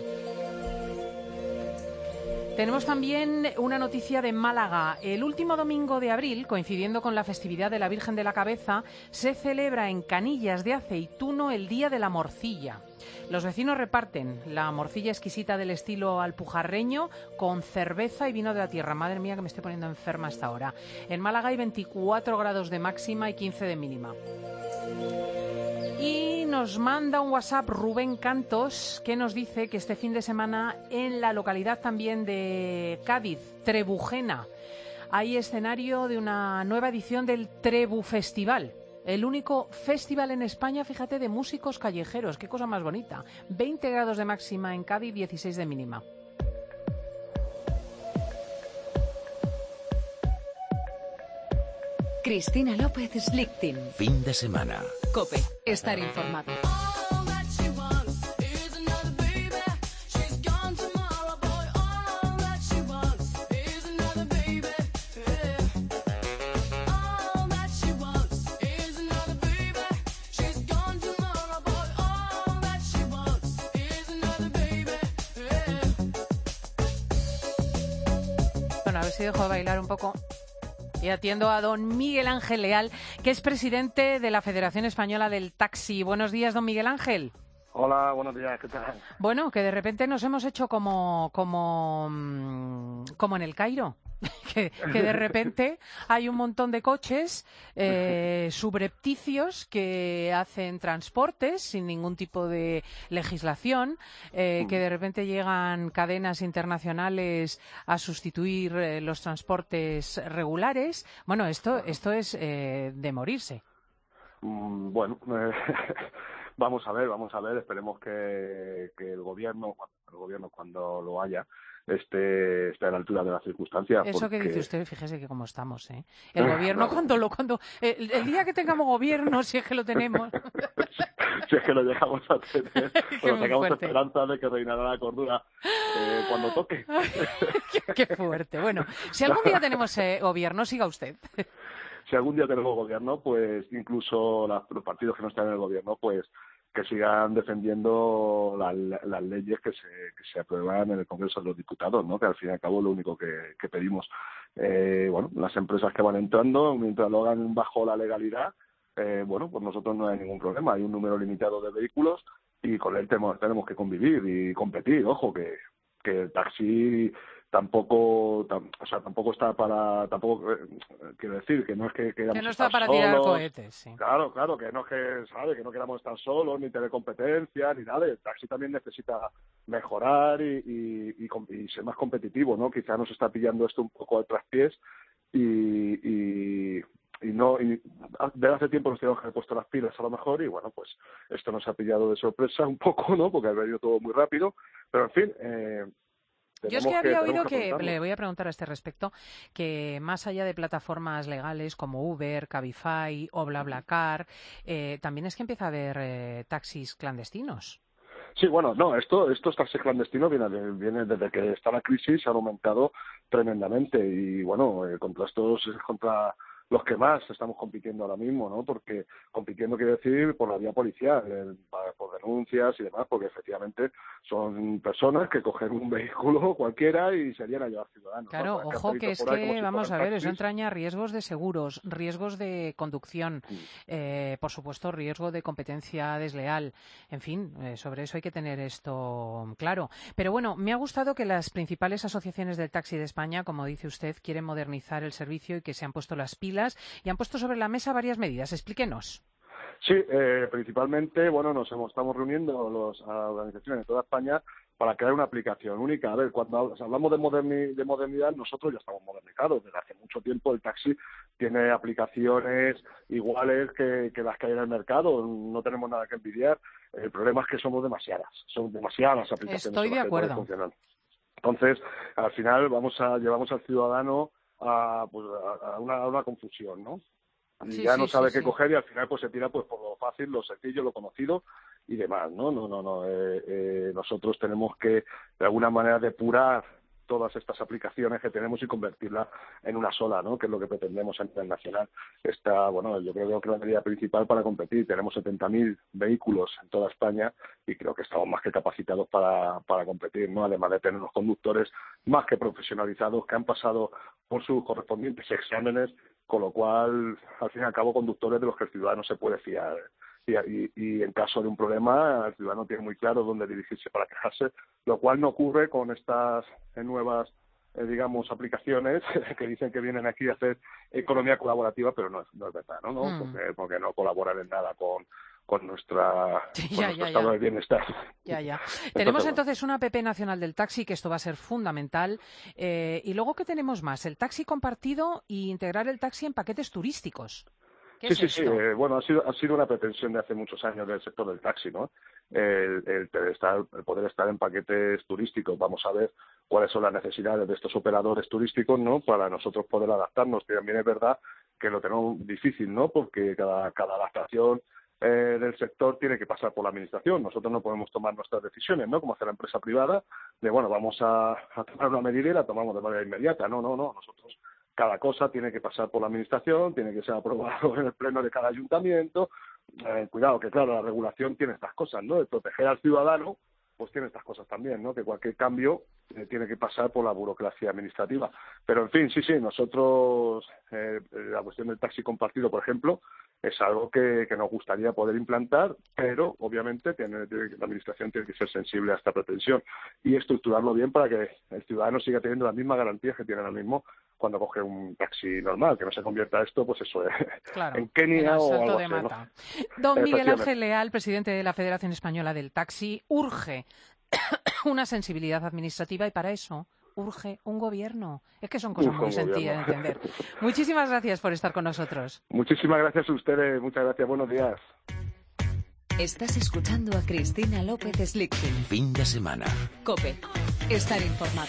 Tenemos también una noticia de Málaga. El último domingo de abril, coincidiendo con la festividad de la Virgen de la Cabeza, se celebra en Canillas de Aceituno el Día de la Morcilla. Los vecinos reparten la morcilla exquisita del estilo alpujarreño con cerveza y vino de la tierra. Madre mía, que me estoy poniendo enferma hasta ahora. En Málaga hay veinticuatro grados de máxima y quince de mínima. Y nos manda un WhatsApp Rubén Cantos que nos dice que este fin de semana en la localidad también de Cádiz, Trebujena, hay escenario de una nueva edición del Trebu Festival. El único festival en España, fíjate, de músicos callejeros. Qué cosa más bonita. veinte grados de máxima en Cádiz, dieciséis de mínima. Cristina López Slichting. Fin de semana. COPE. Estar informado. Bueno, a ver si dejo de bailar un poco. Y atiendo a don Miguel Ángel Leal, que es presidente de la Federación Española del Taxi. Buenos días, don Miguel Ángel. Hola, buenos días, ¿qué tal? Bueno, que de repente nos hemos hecho como, como, como en el Cairo. Que, que de repente hay un montón de coches eh, subrepticios que hacen transportes sin ningún tipo de legislación, eh, que de repente llegan cadenas internacionales a sustituir eh, los transportes regulares. Bueno, esto, esto es eh, de morirse. Mm, bueno, eh, vamos a ver, vamos a ver. Esperemos que, que el gobierno, el gobierno cuando lo haya, esté, esté a la altura de las circunstancias. Eso porque... que dice usted, fíjese que como estamos, ¿eh? El gobierno cuando lo, cuando el, el día que tengamos gobierno, si es que lo tenemos. Si es que lo dejamos a tener, pero tengamos esperanza de que reinará la cordura eh, cuando toque. qué, qué fuerte. Bueno, si algún día tenemos eh, gobierno, siga usted. Si algún día tenemos gobierno, pues incluso la, los partidos que no están en el gobierno, pues que sigan defendiendo la, la, las leyes que se, que se aprueban en el Congreso de los Diputados, ¿no? Que al fin y al cabo es lo único que, que pedimos. Eh, bueno, las empresas que van entrando, mientras lo hagan bajo la legalidad, eh, bueno, pues nosotros no hay ningún problema. Hay un número limitado de vehículos y con él tenemos, tenemos que convivir y competir. Ojo, que, que el taxi tampoco tam, o sea tampoco está para tampoco eh, quiero decir que no es que queramos que no está estar para solos, tirar cohetes, sí. Claro, claro, que no es que sabe que no queramos estar solos ni tener competencia ni nada. El taxi también necesita mejorar y, y, y, y ser más competitivo, ¿no? Quizá nos está pillando esto un poco al traspiés y, y y no y desde hace tiempo nos tenemos que haber puesto las pilas a lo mejor y bueno, pues esto nos ha pillado de sorpresa un poco, ¿no? Porque ha venido todo muy rápido, pero en fin, eh, yo es que había oído que, que le voy a preguntar a este respecto, que más allá de plataformas legales como Uber, Cabify o BlaBlaCar, eh, también es que empieza a haber eh, taxis clandestinos. Sí, bueno, no, esto, estos taxis clandestinos viene, de, viene desde que está la crisis, han aumentado tremendamente y bueno, eh, contra estos, contra los que más estamos compitiendo ahora mismo, ¿no? Porque compitiendo quiere decir por la vía policial, el, por denuncias y demás, porque efectivamente son personas que cogen un vehículo cualquiera y se lían a llevar ciudadanos. Claro, ¿no? ojo que es que, si vamos a ver, taxis. Eso entraña riesgos de seguros, riesgos de conducción, sí. eh, por supuesto, riesgo de competencia desleal. En fin, eh, sobre eso hay que tener esto claro. Pero bueno, me ha gustado que las principales asociaciones del taxi de España, como dice usted, quieren modernizar el servicio y que se han puesto las pilas y han puesto sobre la mesa varias medidas. Explíquenos. Sí, eh, principalmente, bueno, nos hemos, estamos reuniendo los, a organizaciones de toda España para crear una aplicación única. A ver, cuando hablamos de, moderni, de modernidad, nosotros ya estamos modernizados. Desde hace mucho tiempo el taxi tiene aplicaciones iguales que, que las que hay en el mercado. No tenemos nada que envidiar. El problema es que somos demasiadas. Son demasiadas aplicaciones. Estoy de acuerdo. Entonces, al final, vamos a llevamos al ciudadano a, pues, a, una, a una confusión, ¿no? Y sí, ya sí, no sabe sí, qué sí. coger y al final pues se tira pues por lo fácil, lo sencillo, lo conocido y demás, ¿no? No, no, no. Eh, eh, nosotros tenemos que de alguna manera depurar todas estas aplicaciones que tenemos y convertirlas en una sola, ¿no? Que es lo que pretendemos a nivel nacional. Está, bueno, yo creo que la medida principal para competir. Tenemos setenta mil vehículos en toda España y creo que estamos más que capacitados para, para competir, ¿no? Además de tener unos conductores más que profesionalizados que han pasado por sus correspondientes exámenes, con lo cual, al fin y al cabo, conductores de los que el ciudadano se puede fiar. Y, y, y en caso de un problema, el ciudadano tiene muy claro dónde dirigirse para quejarse, lo cual no ocurre con estas nuevas, eh, digamos, aplicaciones que dicen que vienen aquí a hacer economía colaborativa, pero no es, no es verdad, ¿no? ¿no? Mm. Porque, porque no colaboran en nada con, con nuestra Sí, con ya, nuestro ya, estado ya. de bienestar. Ya, ya. Entonces, Tenemos bueno. entonces una app nacional del taxi, que esto va a ser fundamental. Eh, y luego, ¿qué tenemos más? El taxi compartido y integrar el taxi en paquetes turísticos. ¿Qué Sí, es sí, esto? sí. Eh, bueno, ha sido, ha sido una pretensión de hace muchos años del sector del taxi, ¿no? El, el, el estar, el poder estar en paquetes turísticos. Vamos a ver cuáles son las necesidades de estos operadores turísticos, ¿no? Para nosotros poder adaptarnos. Que también es verdad que lo tenemos difícil, ¿no? Porque cada, cada adaptación eh, del sector tiene que pasar por la administración. Nosotros no podemos tomar nuestras decisiones, ¿no? Como hace la empresa privada, de, bueno, vamos a, a tomar una medida y la tomamos de manera inmediata. No, no, no. Nosotros cada cosa tiene que pasar por la administración, tiene que ser aprobado en el pleno de cada ayuntamiento. Eh, cuidado, que claro, la regulación tiene estas cosas, ¿no? De proteger al ciudadano, pues tiene estas cosas también, ¿no? Que cualquier cambio eh, tiene que pasar por la burocracia administrativa. Pero, en fin, sí, sí, nosotros, eh, la cuestión del taxi compartido, por ejemplo, es algo que, que nos gustaría poder implantar, pero, obviamente, tiene, tiene, la administración tiene que ser sensible a esta pretensión y estructurarlo bien para que el ciudadano siga teniendo las mismas garantías que tiene ahora mismo cuando coge un taxi normal, que no se convierta esto, pues eso, eh, Claro, en Kenia o algo de así, mata. ¿no? Don Miguel Efectivamente. Ángel Leal, presidente de la Federación Española del Taxi, urge una sensibilidad administrativa y para eso urge un gobierno. Es que son cosas Urge muy un sencillas de gobierno. entender. Muchísimas gracias por estar con nosotros. Muchísimas gracias a ustedes, muchas gracias, buenos días. Estás escuchando a Cristina López Slichting. Fin de semana. COPE. Estar informado.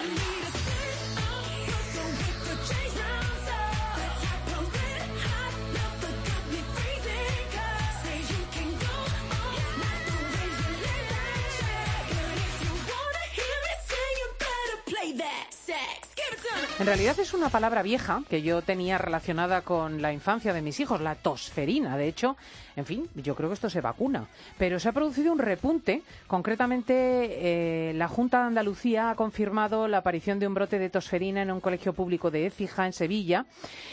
En realidad es una palabra vieja que yo tenía relacionada con la infancia de mis hijos, la tosferina. De hecho, en fin, yo creo que esto se vacuna. Pero se ha producido un repunte. Concretamente, eh, la Junta de Andalucía ha confirmado la aparición de un brote de tosferina en un colegio público de Écija, en Sevilla.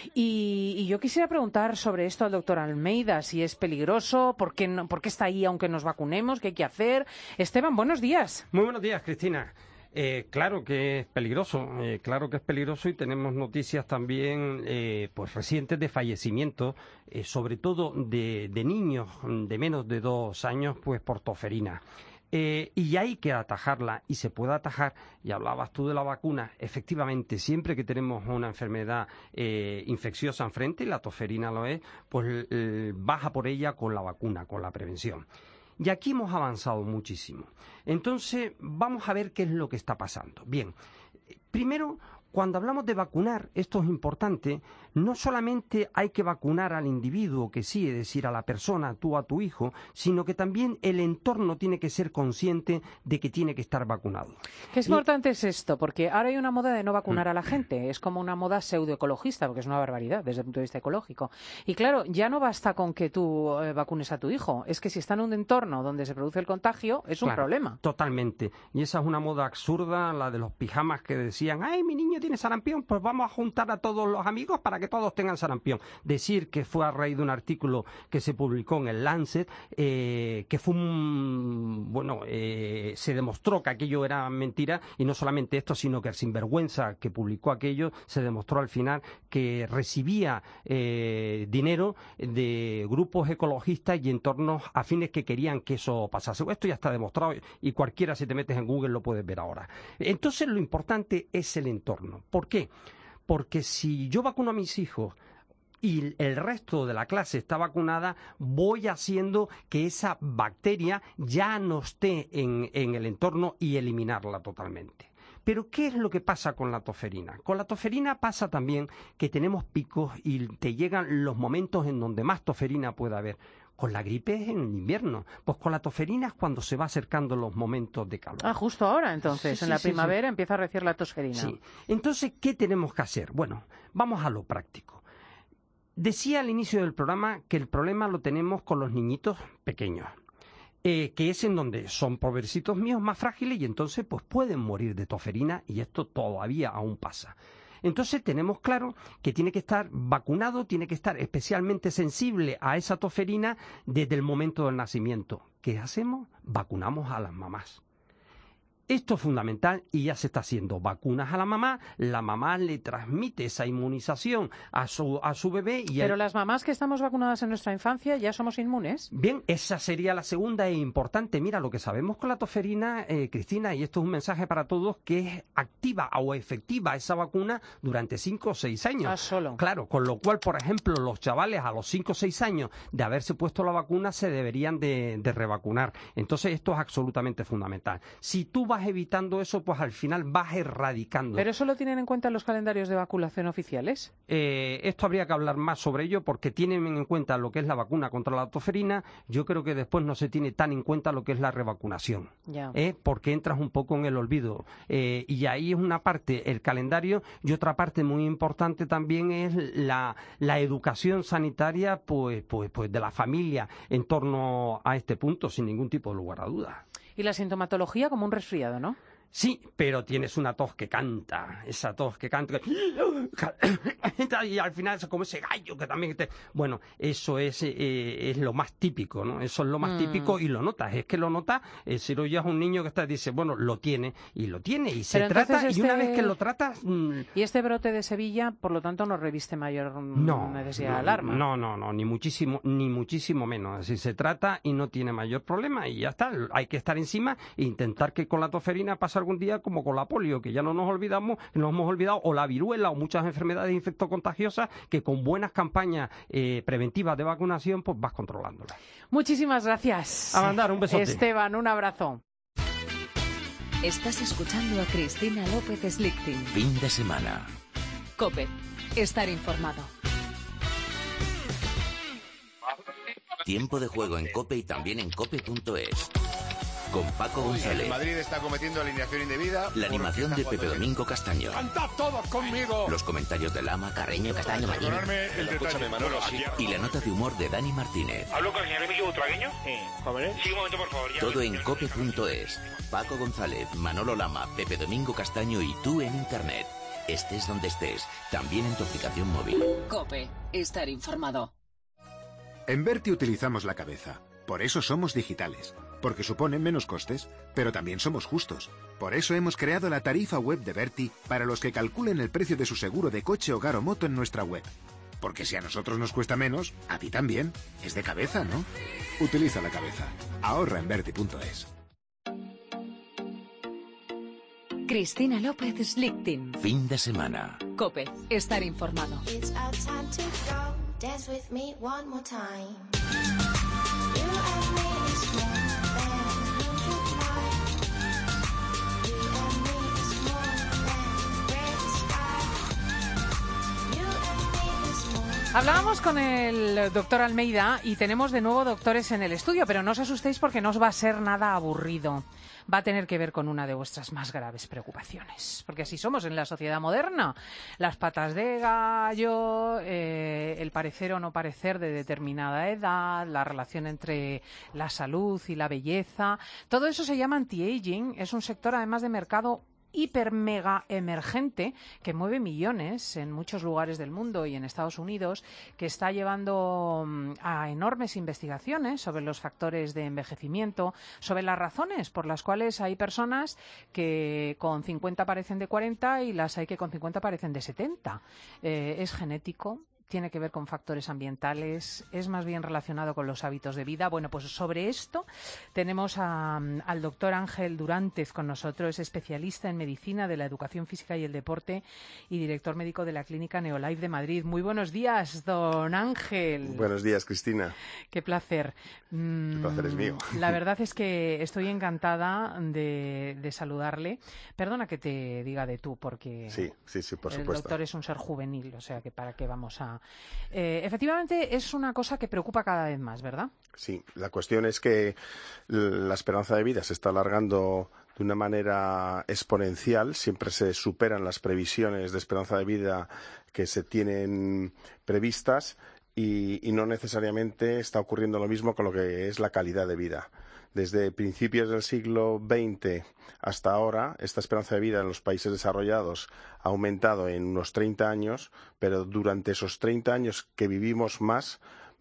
Y, y yo quisiera preguntar sobre esto al doctor Almeida, si es peligroso, por qué, no, por qué está ahí aunque nos vacunemos, qué hay que hacer. Esteban, buenos días. Muy buenos días, Cristina. Eh, claro que es peligroso, eh, claro que es peligroso y tenemos noticias también eh, pues recientes de fallecimientos, eh, sobre todo de, de niños de menos de dos años, pues por tosferina. Eh, y hay que atajarla y se puede atajar. Y hablabas tú de la vacuna. Efectivamente, siempre que tenemos una enfermedad eh, infecciosa enfrente, y la tosferina lo es, pues eh, baja por ella con la vacuna, con la prevención. Y aquí hemos avanzado muchísimo. Entonces, vamos a ver qué es lo que está pasando. Bien, primero, cuando hablamos de vacunar, esto es importante, no solamente hay que vacunar al individuo, que sí, es decir, a la persona, tú a tu hijo, sino que también el entorno tiene que ser consciente de que tiene que estar vacunado. Qué importante es esto, porque ahora hay una moda de no vacunar a la gente. Es como una moda pseudoecologista, porque es una barbaridad desde el punto de vista ecológico. Y claro, ya no basta con que tú eh, vacunes a tu hijo. Es que si está en un entorno donde se produce el contagio, es un Claro, problema. Totalmente. Y esa es una moda absurda, la de los pijamas que decían, ay, mi niño tiene sarampión, pues vamos a juntar a todos los amigos para que todos tengan sarampión. Decir que fue a raíz de un artículo que se publicó en el Lancet, eh, que fue un... bueno, eh, se demostró que aquello era mentira, y no solamente esto, sino que el sinvergüenza que publicó aquello se demostró al final que recibía eh, dinero de grupos ecologistas y entornos afines que querían que eso pasase. Esto ya está demostrado y cualquiera, si te metes en Google, lo puedes ver ahora. Entonces, lo importante es el entorno. ¿Por qué? Porque si yo vacuno a mis hijos y el resto de la clase está vacunada, voy haciendo que esa bacteria ya no esté en, en el entorno y eliminarla totalmente. Pero ¿qué es lo que pasa con la tosferina? Con la tosferina pasa también que tenemos picos y te llegan los momentos en donde más tosferina puede haber. Con la gripe es en el invierno, pues con la tosferina es cuando se va acercando los momentos de calor. Ah, justo ahora entonces, Sí, en sí, la sí, primavera sí. empieza a reciar la tosferina. Sí. Entonces, ¿qué tenemos que hacer? Bueno, vamos a lo práctico. Decía al inicio del programa que el problema lo tenemos con los niñitos pequeños, eh, que es en donde son pobrecitos míos más frágiles y entonces pues pueden morir de tosferina, y esto todavía aún pasa. Entonces tenemos claro que tiene que estar vacunado, tiene que estar especialmente sensible a esa tosferina desde el momento del nacimiento. ¿Qué hacemos? Vacunamos a las mamás. Esto es fundamental y ya se está haciendo. Vacunas a la mamá, la mamá le transmite esa inmunización a su, a su bebé. Y Pero el... las mamás que estamos vacunadas en nuestra infancia ya somos inmunes. Bien, esa sería la segunda e importante. Mira, lo que sabemos con la tosferina, eh, Cristina, y esto es un mensaje para todos, que es activa o efectiva esa vacuna durante cinco o seis años. Ah, solo. Claro, con lo cual, por ejemplo, los chavales a los cinco o seis años de haberse puesto la vacuna se deberían de, de revacunar. Entonces, esto es absolutamente fundamental. Si tú vas evitando eso, pues al final vas erradicando. ¿Pero eso lo tienen en cuenta los calendarios de vacunación oficiales? Eh, esto habría que hablar más sobre ello porque tienen en cuenta lo que es la vacuna contra la tosferina. Yo creo que después no se tiene tan en cuenta lo que es la revacunación. Ya. ¿eh? Porque entras un poco en el olvido. Eh, y ahí es una parte, el calendario, y otra parte muy importante también es la, la educación sanitaria pues, pues, pues de la familia en torno a este punto, sin ningún tipo de lugar a dudas. Y la sintomatología como un resfriado, ¿no? Sí, pero tienes una tos que canta, esa tos que canta, y al final es como ese gallo que también... Te... Bueno, eso es, eh, es lo más típico, ¿no? Eso es lo más mm. típico y lo notas. Es que lo notas, eh, si lo oyes a un niño que está, dice, bueno, lo tiene, y lo tiene, y se pero trata, este... y una vez que lo tratas... Mmm... Y este brote de Sevilla, por lo tanto, no reviste mayor no, necesidad no, de alarma. No, no, no, ni muchísimo, ni muchísimo menos. Así se trata y no tiene mayor problema, y ya está. Hay que estar encima e intentar que con la tosferina pase algún día como con la polio, que ya no nos olvidamos, nos hemos olvidado, o la viruela o muchas enfermedades infectocontagiosas que con buenas campañas eh, preventivas de vacunación pues vas controlándolas. Muchísimas gracias. A mandar un besote. Esteban, un abrazo. Estás escuchando a Cristina López Slichting. Fin de semana. COPE. Estar informado. Tiempo de juego en COPE y también en cope punto es. Con Paco González. El Madrid está cometiendo alineación indebida. La animación de Pepe Domingo Castaño. ¡Cantad todos conmigo! Los comentarios de Lama, Carreño, Castaño, Martínez. El detalle, Manolo, y la nota de humor de Dani Martínez. ¿Hablo con el señor Emilio Butragueño? Sí. ¿Jóvenes? Sí, un momento, por favor. Ya Todo en cope punto es. Paco González, Manolo Lama, Pepe Domingo Castaño y tú en Internet. Estés donde estés, también en tu aplicación móvil. COPE. Estar informado. En Berti utilizamos la cabeza. Por eso somos digitales. Porque suponen menos costes, pero también somos justos. Por eso hemos creado la tarifa web de Berti para los que calculen el precio de su seguro de coche, hogar o moto en nuestra web. Porque si a nosotros nos cuesta menos, a ti también. Es de cabeza, ¿no? Utiliza la cabeza. Ahorra en Berti punto es. Cristina López Slichting. Fin de semana. COPE. Estar informado. Hablábamos con el doctor Almeida y tenemos de nuevo doctores en el estudio, pero no os asustéis porque no os va a ser nada aburrido. Va a tener que ver con una de vuestras más graves preocupaciones, porque así somos en la sociedad moderna. Las patas de gallo, eh, el parecer o no parecer de determinada edad, la relación entre la salud y la belleza, todo eso se llama anti-aging. Es un sector además de mercado hiper mega emergente que mueve millones en muchos lugares del mundo y en Estados Unidos, que está llevando a enormes investigaciones sobre los factores de envejecimiento, sobre las razones por las cuales hay personas que con cincuenta parecen de cuarenta y las hay que con cincuenta parecen de setenta. Eh, es genético. Tiene que ver con factores ambientales, es más bien relacionado con los hábitos de vida. Bueno, pues sobre esto tenemos a, al doctor Ángel Durantez con nosotros, es especialista en medicina de la educación física y el deporte y director médico de la clínica Neolife de Madrid. Muy buenos días, don Ángel. Buenos días, Cristina. Qué placer. El placer es mío. La verdad es que estoy encantada de, de saludarle. Perdona que te diga de tú, porque sí, sí, sí, por el supuesto. doctor es un ser juvenil, o sea que para qué vamos a... Eh, efectivamente, es una cosa que preocupa cada vez más, ¿verdad? Sí, la cuestión es que la esperanza de vida se está alargando de una manera exponencial. Siempre se superan las previsiones de esperanza de vida que se tienen previstas y, y no necesariamente está ocurriendo lo mismo con lo que es la calidad de vida. Desde principios del siglo veinte hasta ahora, esta esperanza de vida en los países desarrollados ha aumentado en unos treinta años, pero durante esos treinta años que vivimos más,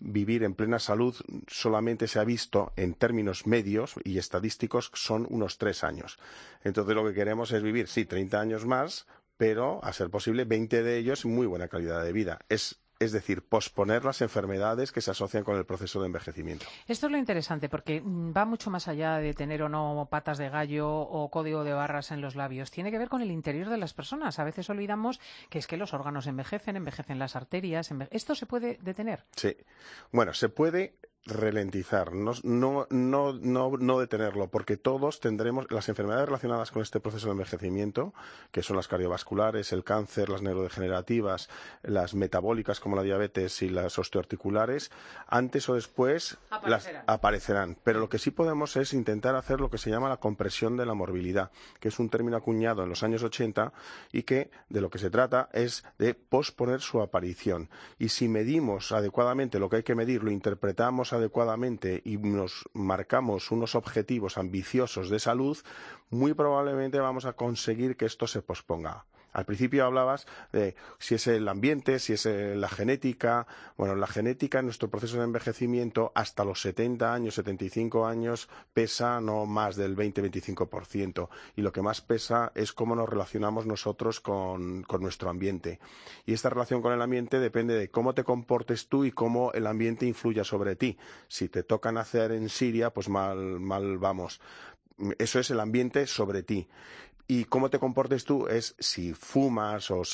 vivir en plena salud solamente se ha visto en términos medios y estadísticos son unos tres años. Entonces lo que queremos es vivir, sí, treinta años más, pero a ser posible veinte de ellos muy buena calidad de vida. Es Es decir, posponer las enfermedades que se asocian con el proceso de envejecimiento. Esto es lo interesante, porque va mucho más allá de tener o no patas de gallo o código de barras en los labios. Tiene que ver con el interior de las personas. A veces olvidamos que es que los órganos envejecen, envejecen las arterias. Enve... ¿Esto se puede detener? Sí. Bueno, se puede ralentizar, no, no, no, no, no detenerlo, porque todos tendremos las enfermedades relacionadas con este proceso de envejecimiento, que son las cardiovasculares, el cáncer, las neurodegenerativas, las metabólicas como la diabetes y las osteoarticulares, antes o después aparecerán. Las aparecerán. Pero lo que sí podemos es intentar hacer lo que se llama la compresión de la morbilidad, que es un término acuñado en los años ochenta y que de lo que se trata es de posponer su aparición. Y si medimos adecuadamente lo que hay que medir, lo interpretamos adecuadamente y nos marcamos unos objetivos ambiciosos de salud, muy probablemente vamos a conseguir que esto se posponga. Al principio hablabas de si es el ambiente, si es la genética. Bueno, la genética en nuestro proceso de envejecimiento hasta los setenta años, setenta y cinco años pesa no más del veinte a veinticinco por ciento y lo que más pesa es cómo nos relacionamos nosotros con, con nuestro ambiente. Y esta relación con el ambiente depende de cómo te comportes tú y cómo el ambiente influya sobre ti. Si te toca nacer en Siria, pues mal, mal vamos. Eso es el ambiente sobre ti. Y cómo te comportes tú es si fumas o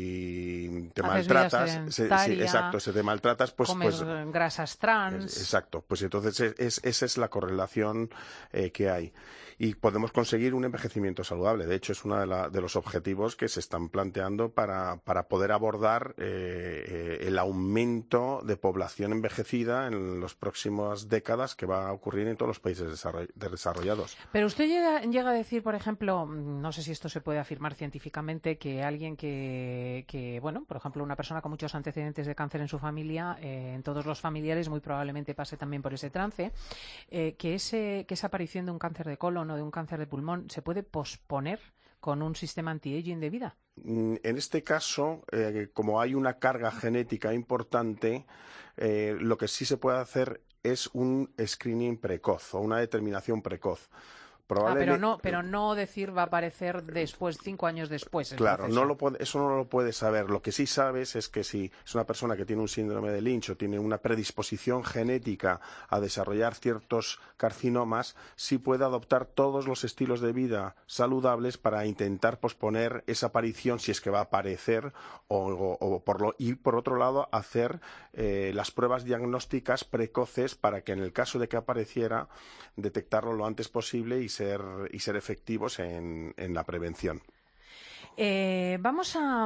si te Haces maltratas. Se, sí, exacto, si te maltratas, pues... Comes pues, grasas trans. Exacto, pues entonces es, es, esa es la correlación eh, que hay. Y podemos conseguir un envejecimiento saludable. De hecho, es uno de, la, de los objetivos que se están planteando para, para poder abordar eh, eh, el aumento de población envejecida en las próximas décadas que va a ocurrir en todos los países desarrollados. Pero usted llega, llega a decir, por ejemplo, no sé si esto se puede afirmar científicamente, que alguien que, que bueno, por ejemplo, una persona con muchos antecedentes de cáncer en su familia, eh, en todos los familiares muy probablemente pase también por ese trance, eh, que, ese, que esa aparición de un cáncer de colon o de un cáncer de pulmón se puede posponer con un sistema anti-aging de vida. En este caso, eh, como hay una carga genética importante, eh, lo que sí se puede hacer es un screening precoz o una determinación precoz. Ah, pero no, pero no decir va a aparecer después, cinco años después. Claro, no lo puede, eso no lo puedes saber. Lo que sí sabes es que si es una persona que tiene un síndrome de Lynch o tiene una predisposición genética a desarrollar ciertos carcinomas, sí puede adoptar todos los estilos de vida saludables para intentar posponer esa aparición si es que va a aparecer o, o, o por lo, y por otro lado hacer eh, las pruebas diagnósticas precoces para que en el caso de que apareciera detectarlo lo antes posible y ser Ser, y ser efectivos en, en la prevención. Eh, vamos a,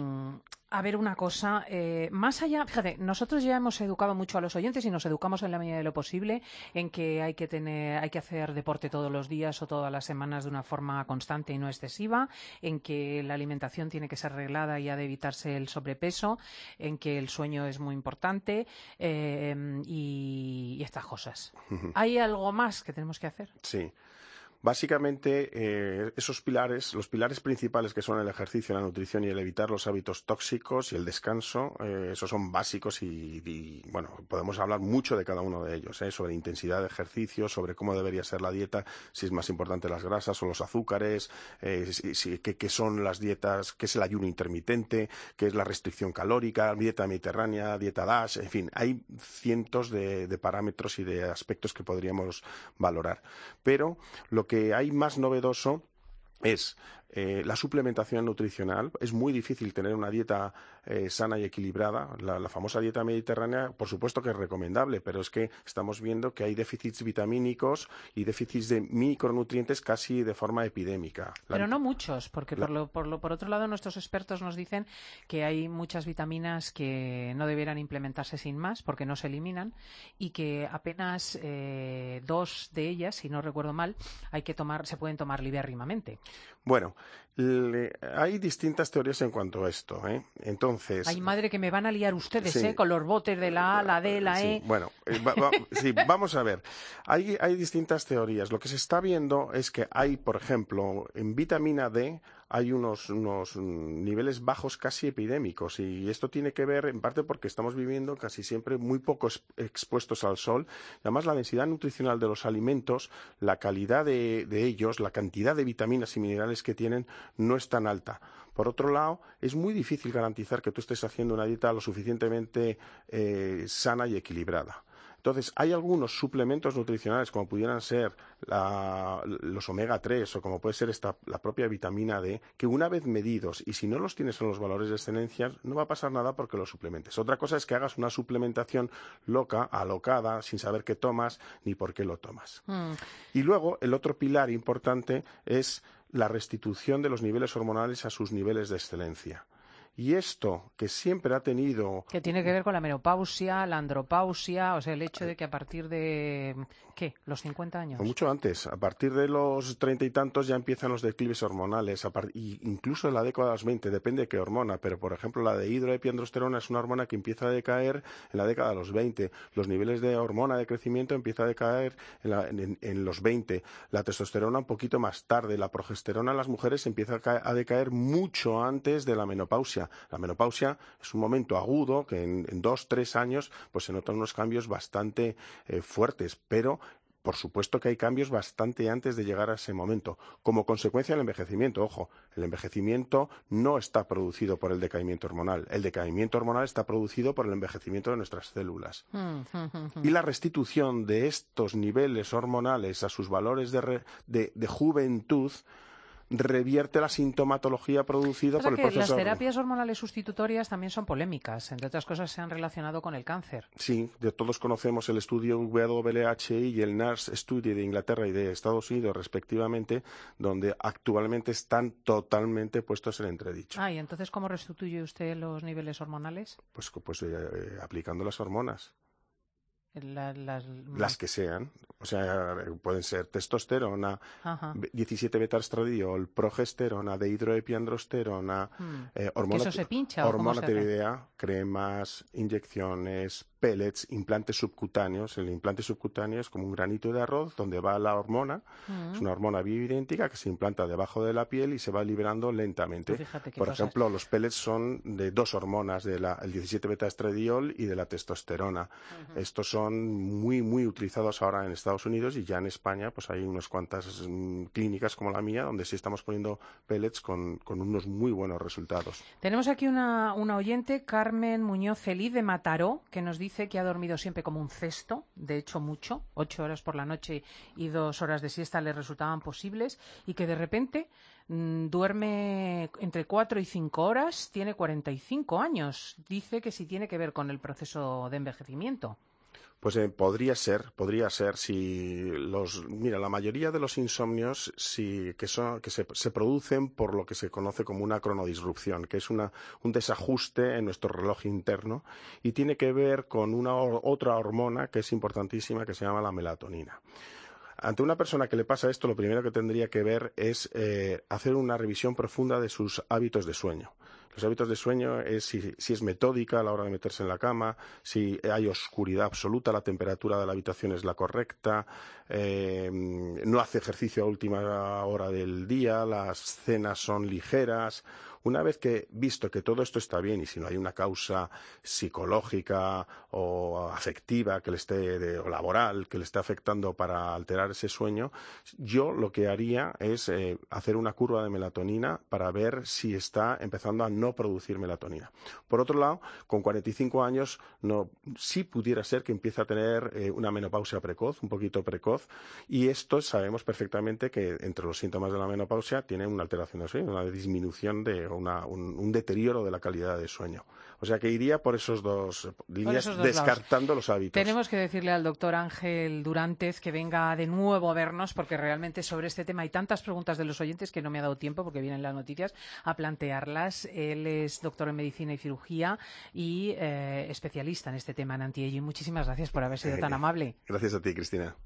a ver una cosa. Eh, más allá, fíjate, nosotros ya hemos educado mucho a los oyentes y nos educamos en la medida de lo posible en que hay que tener, hay que hacer deporte todos los días o todas las semanas de una forma constante y no excesiva, en que la alimentación tiene que ser reglada y ha de evitarse el sobrepeso, en que el sueño es muy importante eh, y, y estas cosas. Uh-huh. ¿Hay algo más que tenemos que hacer? Sí. Básicamente, eh, esos pilares, los pilares principales que son el ejercicio, la nutrición y el evitar los hábitos tóxicos y el descanso, eh, esos son básicos y, y, bueno, podemos hablar mucho de cada uno de ellos, eh, sobre intensidad de ejercicio, sobre cómo debería ser la dieta, si es más importante las grasas o los azúcares, eh, si, si, qué, qué son las dietas, qué es el ayuno intermitente, qué es la restricción calórica, dieta mediterránea, dieta DASH, en fin, hay cientos de, de parámetros y de aspectos que podríamos valorar. Pero lo que que hay más novedoso es eh, la suplementación nutricional. Es muy difícil tener una dieta eh, sana y equilibrada. La, la famosa dieta mediterránea, por supuesto que es recomendable, pero es que estamos viendo que hay déficits vitamínicos y déficits de micronutrientes casi de forma epidémica. La, pero no muchos, porque la, por, lo, por, lo, por otro lado nuestros expertos nos dicen que hay muchas vitaminas que no deberán implementarse sin más, porque no se eliminan, y que apenas eh, dos de ellas, si no recuerdo mal, hay que tomar, se pueden tomar libérrimamente. Bueno, le, hay distintas teorías en cuanto a esto, ¿eh? Entonces... Ay, madre, que me van a liar ustedes, sí, ¿eh? Con los botes de la A, la D, la sí, E... Bueno, eh, va, va, sí, vamos a ver. Hay, hay distintas teorías. Lo que se está viendo es que hay, por ejemplo, en vitamina D hay unos, unos niveles bajos casi epidémicos, y esto tiene que ver en parte porque estamos viviendo casi siempre muy poco expuestos al sol. Además, la densidad nutricional de los alimentos, la calidad de, de ellos, la cantidad de vitaminas y minerales que tienen no es tan alta. Por otro lado, es muy difícil garantizar que tú estés haciendo una dieta lo suficientemente eh, sana y equilibrada. Entonces, hay algunos suplementos nutricionales, como pudieran ser la, los omega tres o como puede ser esta, la propia vitamina D, que una vez medidos, y si no los tienes en los valores de excelencia, no va a pasar nada porque los suplementes. Otra cosa es que hagas una suplementación loca, alocada, sin saber qué tomas ni por qué lo tomas. Mm. Y luego, el otro pilar importante es la restitución de los niveles hormonales a sus niveles de excelencia. Y esto, que siempre ha tenido... Que tiene que ver con la menopausia, la andropausia, o sea, el hecho de que a partir de, ¿qué?, los cincuenta años. O mucho antes. A partir de los treinta y tantos ya empiezan los declives hormonales, a part... y incluso en la década de los veinte, depende de qué hormona, pero por ejemplo la de hidroepiandrosterona es una hormona que empieza a decaer en la década de los veinte. Los niveles de hormona de crecimiento empiezan a decaer en, la... en, en los veinte. La testosterona un poquito más tarde. La progesterona en las mujeres empieza a, ca... a decaer mucho antes de la menopausia. La menopausia es un momento agudo que en, en dos, tres años pues se notan unos cambios bastante eh, fuertes, pero por supuesto que hay cambios bastante antes de llegar a ese momento, como consecuencia del envejecimiento. Ojo, el envejecimiento no está producido por el decaimiento hormonal. El decaimiento hormonal está producido por el envejecimiento de nuestras células. Y la restitución de estos niveles hormonales a sus valores de, re, de, de juventud revierte la sintomatología producida por el proceso. Las terapias hormonales sustitutorias también son polémicas, entre otras cosas se han relacionado con el cáncer. Sí, de todos conocemos el estudio W H I y el NARS Study de Inglaterra y de Estados Unidos respectivamente, donde actualmente están totalmente puestos en entredicho. Ah, ¿y entonces cómo restituye usted los niveles hormonales? Pues, pues eh, eh, aplicando las hormonas. La, las... las que sean, o sea, pueden ser testosterona, Ajá. diecisiete beta-estradiol, progesterona, dehidroepiandrosterona, hmm. eh, hormona, ¿Eso se pincha, hormona se tiroidea, cremas, inyecciones, pellets, implantes subcutáneos. El implante subcutáneo es como un granito de arroz donde va la hormona, hmm. es una hormona bioidéntica que se implanta debajo de la piel y se va liberando lentamente. Pues Por cosas. ejemplo, los pellets son de dos hormonas, de la, el diecisiete beta-estradiol y de la testosterona. Uh-huh. Estos son muy muy utilizados ahora en Estados Unidos, y ya en España pues hay unas cuantas mm, clínicas como la mía donde sí estamos poniendo pellets con, con unos muy buenos resultados. Tenemos aquí una, una oyente, Carmen Muñoz Feliz de Mataró, que nos dice que ha dormido siempre como un cesto, de hecho mucho, ocho horas por la noche y dos horas de siesta le resultaban posibles, y que de repente mmm, duerme entre cuatro y cinco horas, tiene cuarenta y cinco años. Dice que sí tiene que ver con el proceso de envejecimiento. Pues eh, podría ser, podría ser si los, mira, la mayoría de los insomnios sí, que, son, que se, se producen por lo que se conoce como una cronodisrupción, que es una, un desajuste en nuestro reloj interno y tiene que ver con una otra hormona que es importantísima que se llama la melatonina. Ante una persona que le pasa esto, lo primero que tendría que ver es eh, hacer una revisión profunda de sus hábitos de sueño. Los hábitos de sueño es si, si es metódica a la hora de meterse en la cama, si hay oscuridad absoluta, la temperatura de la habitación es la correcta, eh, no hace ejercicio a última hora del día, las cenas son ligeras. Una vez que, visto que todo esto está bien y si no hay una causa psicológica o afectiva que le esté, de, o laboral que le esté afectando para alterar ese sueño, yo lo que haría es eh, hacer una curva de melatonina para ver si está empezando a no producir melatonina. Por otro lado, con cuarenta y cinco años, no, sí pudiera ser que empiece a tener eh, una menopausia precoz, un poquito precoz, y esto sabemos perfectamente que entre los síntomas de la menopausia tiene una alteración de sueño, una disminución de Una, un, un deterioro de la calidad de sueño. O sea que iría por esos dos líneas, esos dos descartando lados. Los hábitos. Tenemos que decirle al doctor Ángel Durantez que venga de nuevo a vernos, porque realmente sobre este tema hay tantas preguntas de los oyentes que no me ha dado tiempo, porque vienen las noticias, a plantearlas. Él es doctor en medicina y cirugía y eh, especialista en este tema, en anti-aging. Muchísimas gracias por haber sido eh, tan amable. Gracias a ti, Cristina.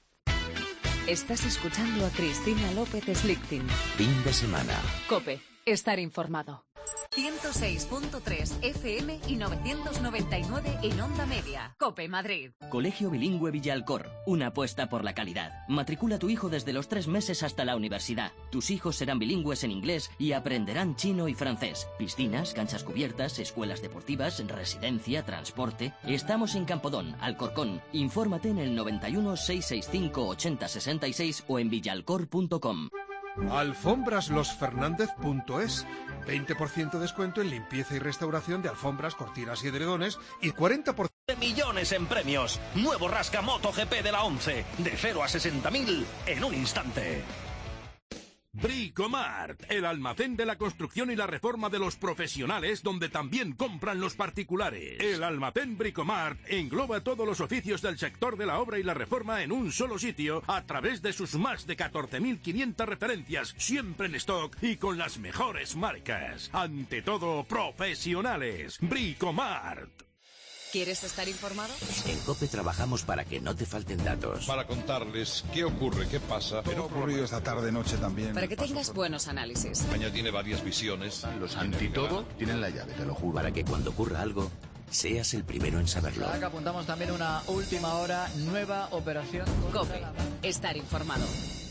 Estás escuchando a Cristina López Slichting. Fin de semana. COPE. Estar informado. ciento seis punto tres F M y novecientos noventa y nueve en Onda Media. COPE Madrid. Colegio Bilingüe Villalcor. Una apuesta por la calidad. Matricula a tu hijo desde los tres meses hasta la universidad. Tus hijos serán bilingües en inglés y aprenderán chino y francés. Piscinas, canchas cubiertas, escuelas deportivas, residencia, transporte. Estamos en Campodón, Alcorcón. Infórmate en el noventa y uno, seiscientos sesenta y cinco, ochenta sesenta y seis o en villalcor punto com. alfombras los fernández punto es. veinte por ciento de descuento en limpieza y restauración de alfombras, cortinas y edredones y cuarenta por ciento de millones en premios. Nuevo Rasca MotoGP de la once. De cero a sesenta mil en un instante. Bricomart, el almacén de la construcción y la reforma de los profesionales, donde también compran los particulares. El almacén Bricomart engloba todos los oficios del sector de la obra y la reforma en un solo sitio, a través de sus más de catorce mil quinientas referencias, siempre en stock y con las mejores marcas. Ante todo, profesionales. Bricomart. ¿Quieres estar informado? En COPE trabajamos para que no te falten datos. Para contarles qué ocurre, qué pasa. Pero ha ocurrido esta tarde-noche también. Para que tengas buenos análisis. España tiene varias visiones. Los antitodo tienen la llave, te lo juro. Para que cuando ocurra algo, seas el primero en saberlo. Ahora que apuntamos también una última hora, nueva operación. COPE. Estar informado.